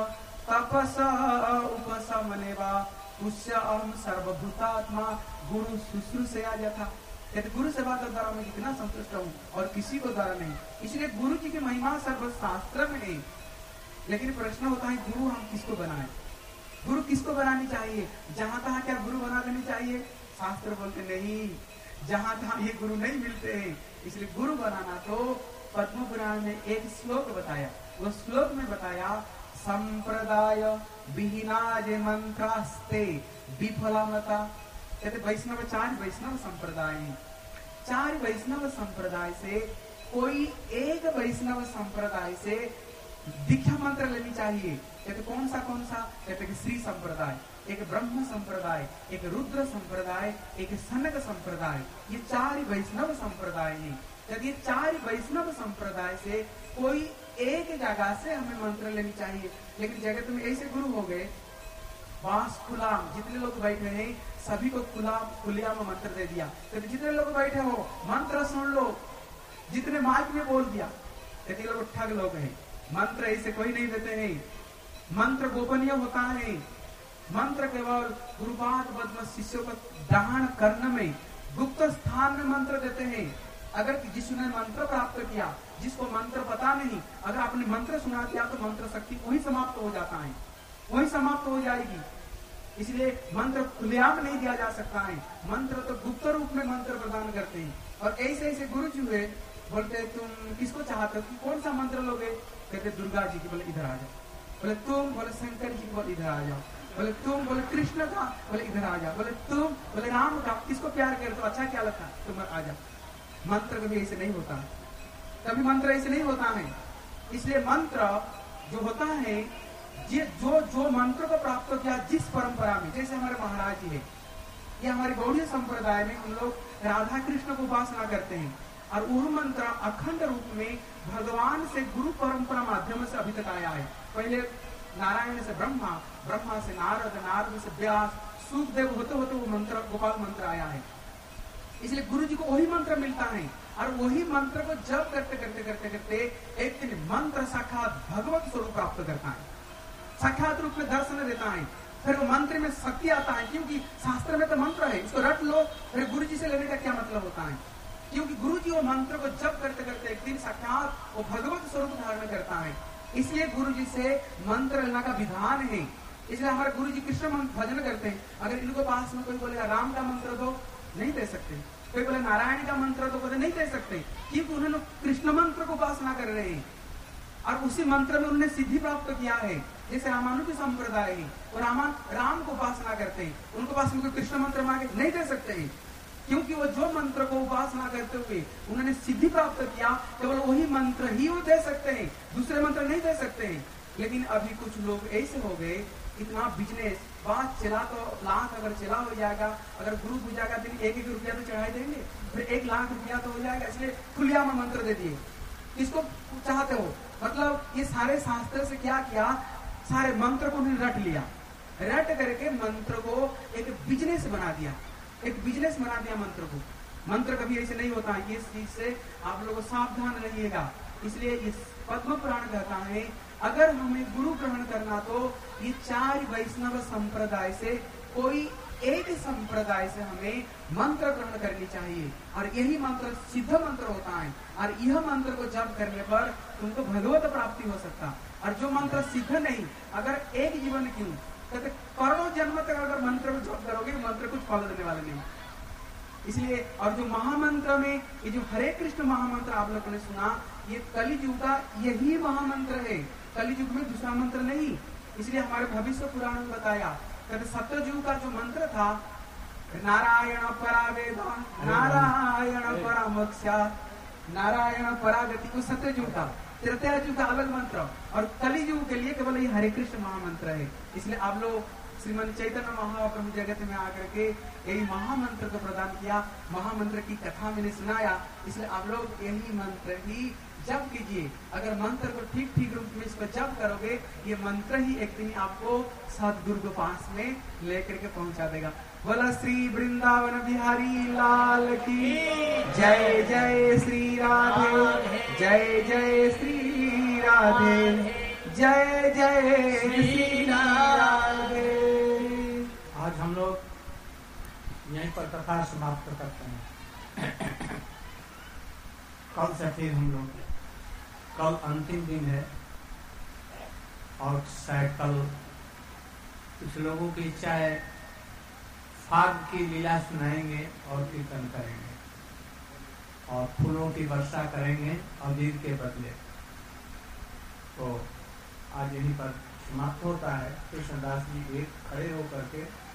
तपस उपशमनेवा तुष्य अहम सर्वभूतात्मा गुरु शुश्रूषया यथा। कहते गुरु सेवा के द्वारा मैं कितना संतुष्ट हूँ और किसी को द्वारा नहीं। इसलिए गुरु जी की महिमा सर्वशास्त्र में है। लेकिन प्रश्न होता है गुरु हम किसको बनाए, गुरु किसको बनानी चाहिए? जहां तहां क्या गुरु बना देनी चाहिए? शास्त्र बोलते नहीं, जहां तहां ये गुरु नहीं मिलते हैं। इसलिए गुरु बनाना तो पद्म पुराण में एक श्लोक बताया, वो श्लोक में बताया संप्रदाय विहीनाज मंत्रास्ते विफलमता। कहते वैष्णव चार वैष्णव संप्रदाय हैं, चार वैष्णव संप्रदाय से कोई एक वैष्णव संप्रदाय से दीक्षा मंत्र लेनी चाहिए। कहते कौन सा? कहते कि श्री संप्रदाय, एक ब्रह्म संप्रदाय, एक रुद्र संप्रदाय, एक सनक संप्रदाय, ये चार वैष्णव संप्रदाय हैं। यदि ये चार वैष्णव संप्रदाय से कोई एक जगह से हमें मंत्र लेनी चाहिए। लेकिन जगत में ऐसे गुरु हो गए बास खुलाम, जितने लोग बैठे हैं सभी को खुलिया में मंत्र दे दिया। तो जितने लोग बैठे हो मंत्र सुन लो, जितने माइक में बोल दिया। कहते लोग ठग लोग हैं, मंत्र ऐसे कोई नहीं देते हैं। मंत्र गोपनीय होता है। मंत्र केवल गुरुपाद बद्म शिष्यों को दान करने में गुप्त स्थान में मंत्र देते हैं। अगर जिसने मंत्र प्राप्त किया, जिसको मंत्र पता नहीं, अगर आपने मंत्र सुना दिया तो मंत्र शक्ति वही समाप्त हो जाता है, वही समाप्त हो जाएगी। इसलिए मंत्र खुलेआम नहीं दिया जा सकता है। मंत्र तो गुप्त रूप में मंत्र प्रदान करते हैं। और ऐसे ऐसे गुरु जी हुए बोलते तुम किसको चाहते हो, कौन सा मंत्र लोगे? कहते दुर्गा जी की, बोले इधर आ जाओ। बोले तुम, बोले शंकर जी की, बोले इधर आ जाओ। बोले तुम, बोले कृष्ण का, बोले इधर आ जाओ। बोले तुम, बोले राम का, किसको प्यार करते हो, अच्छा क्या लगता है, तुम आ जाओ। मंत्र कभी ऐसे नहीं होता, कभी मंत्र ऐसे नहीं होता है। इसलिए मंत्र जो होता है, जो मंत्र को प्राप्त किया जिस परंपरा में, जैसे हमारे महाराज जी है, ये हमारे गौड़ीय संप्रदाय में हम लोग राधा कृष्ण को उपासना करते हैं। और वह मंत्र अखंड रूप में भगवान से गुरु परंपरा माध्यम से अभी तक आया है। पहले नारायण से ब्रह्मा, ब्रह्मा से नारद, नारद से व्यास, सुखदेव होते होते वो मंत्र गोपाल मंत्र आया है। इसलिए गुरु जी को वही मंत्र मिलता है और वही मंत्र को जप करते करते करते करते एक दिन मंत्र साक्षात भगवत स्वरूप प्राप्त करता है, साक्षात रूप में दर्शन देता है। फिर वो मंत्र में शक्ति आता है, क्योंकि शास्त्र में तो मंत्र है, इसको रट लो। फिर गुरु जी से लेने का क्या मतलब होता है, क्योंकि गुरु जी वो मंत्र को जप करते करते एक दिन साक्षात वो भगवत स्वरूप धारण करता है। इसलिए गुरु जी से मंत्र लेना का विधान है। इसलिए हमारे गुरु जी कृष्ण भजन करते हैं। अगर इनको पास में कोई बोलेगा राम का मंत्र दो, नहीं दे सकते। कोई बोले नारायण का मंत्र दो, बोले नहीं दे सकते, क्योंकि उन्होंने कृष्ण मंत्र को उपासना कर रहे हैं और उसी मंत्र में उन्होंने सिद्धि प्राप्त किया है। जैसे रामानुज संप्रदाय है, वो राम को उपासना करते हैं, उनको पास में कोई कृष्ण मंत्र मांगे नहीं दे सकते हैं, क्योंकि वो जो मंत्र को उपासना करते हुए उन्होंने सिद्धि प्राप्त किया, केवल वही मंत्र ही वो दे सकते हैं, दूसरे मंत्र नहीं दे सकते हैं। लेकिन अभी कुछ लोग ऐसे हो गए, इतना बिजनेस बात चला तो लाख अगर चला हो जाएगा, अगर गुरु पूजा का दिन 1-1 रुपया तो चढ़ाई देंगे, फिर 1 लाख रुपया तो हो जाएगा, इसलिए खुलिया में मंत्र दे दिए। किसको चाहते हो, मतलब ये सारे शास्त्र से क्या किया, सारे मंत्र को उन्होंने रट लिया, रट करके मंत्र को एक बिजनेस बना दिया, एक बिजनेस बना दिया मंत्र को। मंत्र कभी ऐसे नहीं होता है, इस चीज से आप लोगों सावधान रहिएगा। इसलिए इस पद्म पुराण कहता है, अगर हमें गुरु ग्रहण करना तो ये 4 वैष्णव संप्रदाय से कोई एक संप्रदाय से हमें मंत्र ग्रहण करनी चाहिए, और यही मंत्र सिद्ध मंत्र होता है। और यह मंत्र को जप करने पर तुमको भगवत प्राप्ति हो सकता। और जो मंत्र सिद्ध नहीं, अगर एक जीवन क्यों कहते करोड़ों जन्म तक अगर मंत्र को जप करोगे, मंत्र कुछ फल देने वाले नहीं। इसलिए और जो महामंत्र में ये जो हरे कृष्ण महामंत्र आप लोगों ने सुना, ये कलियुग का यही महामंत्र है, कलियुग में दूसरा मंत्र नहीं। इसलिए हमारे भविष्य पुराण में बताया, कहते सत्ययुग का जो मंत्र था, नारायण परा वेदा, नारायण परा मोक्षा, नारायण परागति, वो सत्ययुग था। त्रेता युग का अलग मंत्र, और कलियुग के लिए केवल ये हरे कृष्ण महामंत्र है। इसलिए आप लोग श्रीमद चैतन्य महाप्रभु जगत में आकर के यही महामंत्र को प्रदान किया, महामंत्र की कथा मैंने सुनाया। इसलिए आप लोग यही मंत्र ही जप कीजिए। अगर मंत्र को ठीक ठीक रूप में इसको जप करोगे, ये मंत्र ही एक दिन आपको सदगुरु के पास में लेकर के पहुंचा देगा। बोला श्री वृंदावन बिहारी लाल की जय। जय श्री राधे, जय जय श्री राधे, जय जय श्री राधे। आज हम लोग यहीं पर कथा समाप्त करते हैं। कल से फिर हम लोग, कल अंतिम दिन है और शायद कल कुछ लोगों की इच्छा है फाग की लीला सुनाएंगे और कीर्तन करेंगे और फूलों की वर्षा करेंगे अबीर के बदले। तो आज यहीं पर समाप्त होता है। कृष्णदास जी एक खड़े होकर के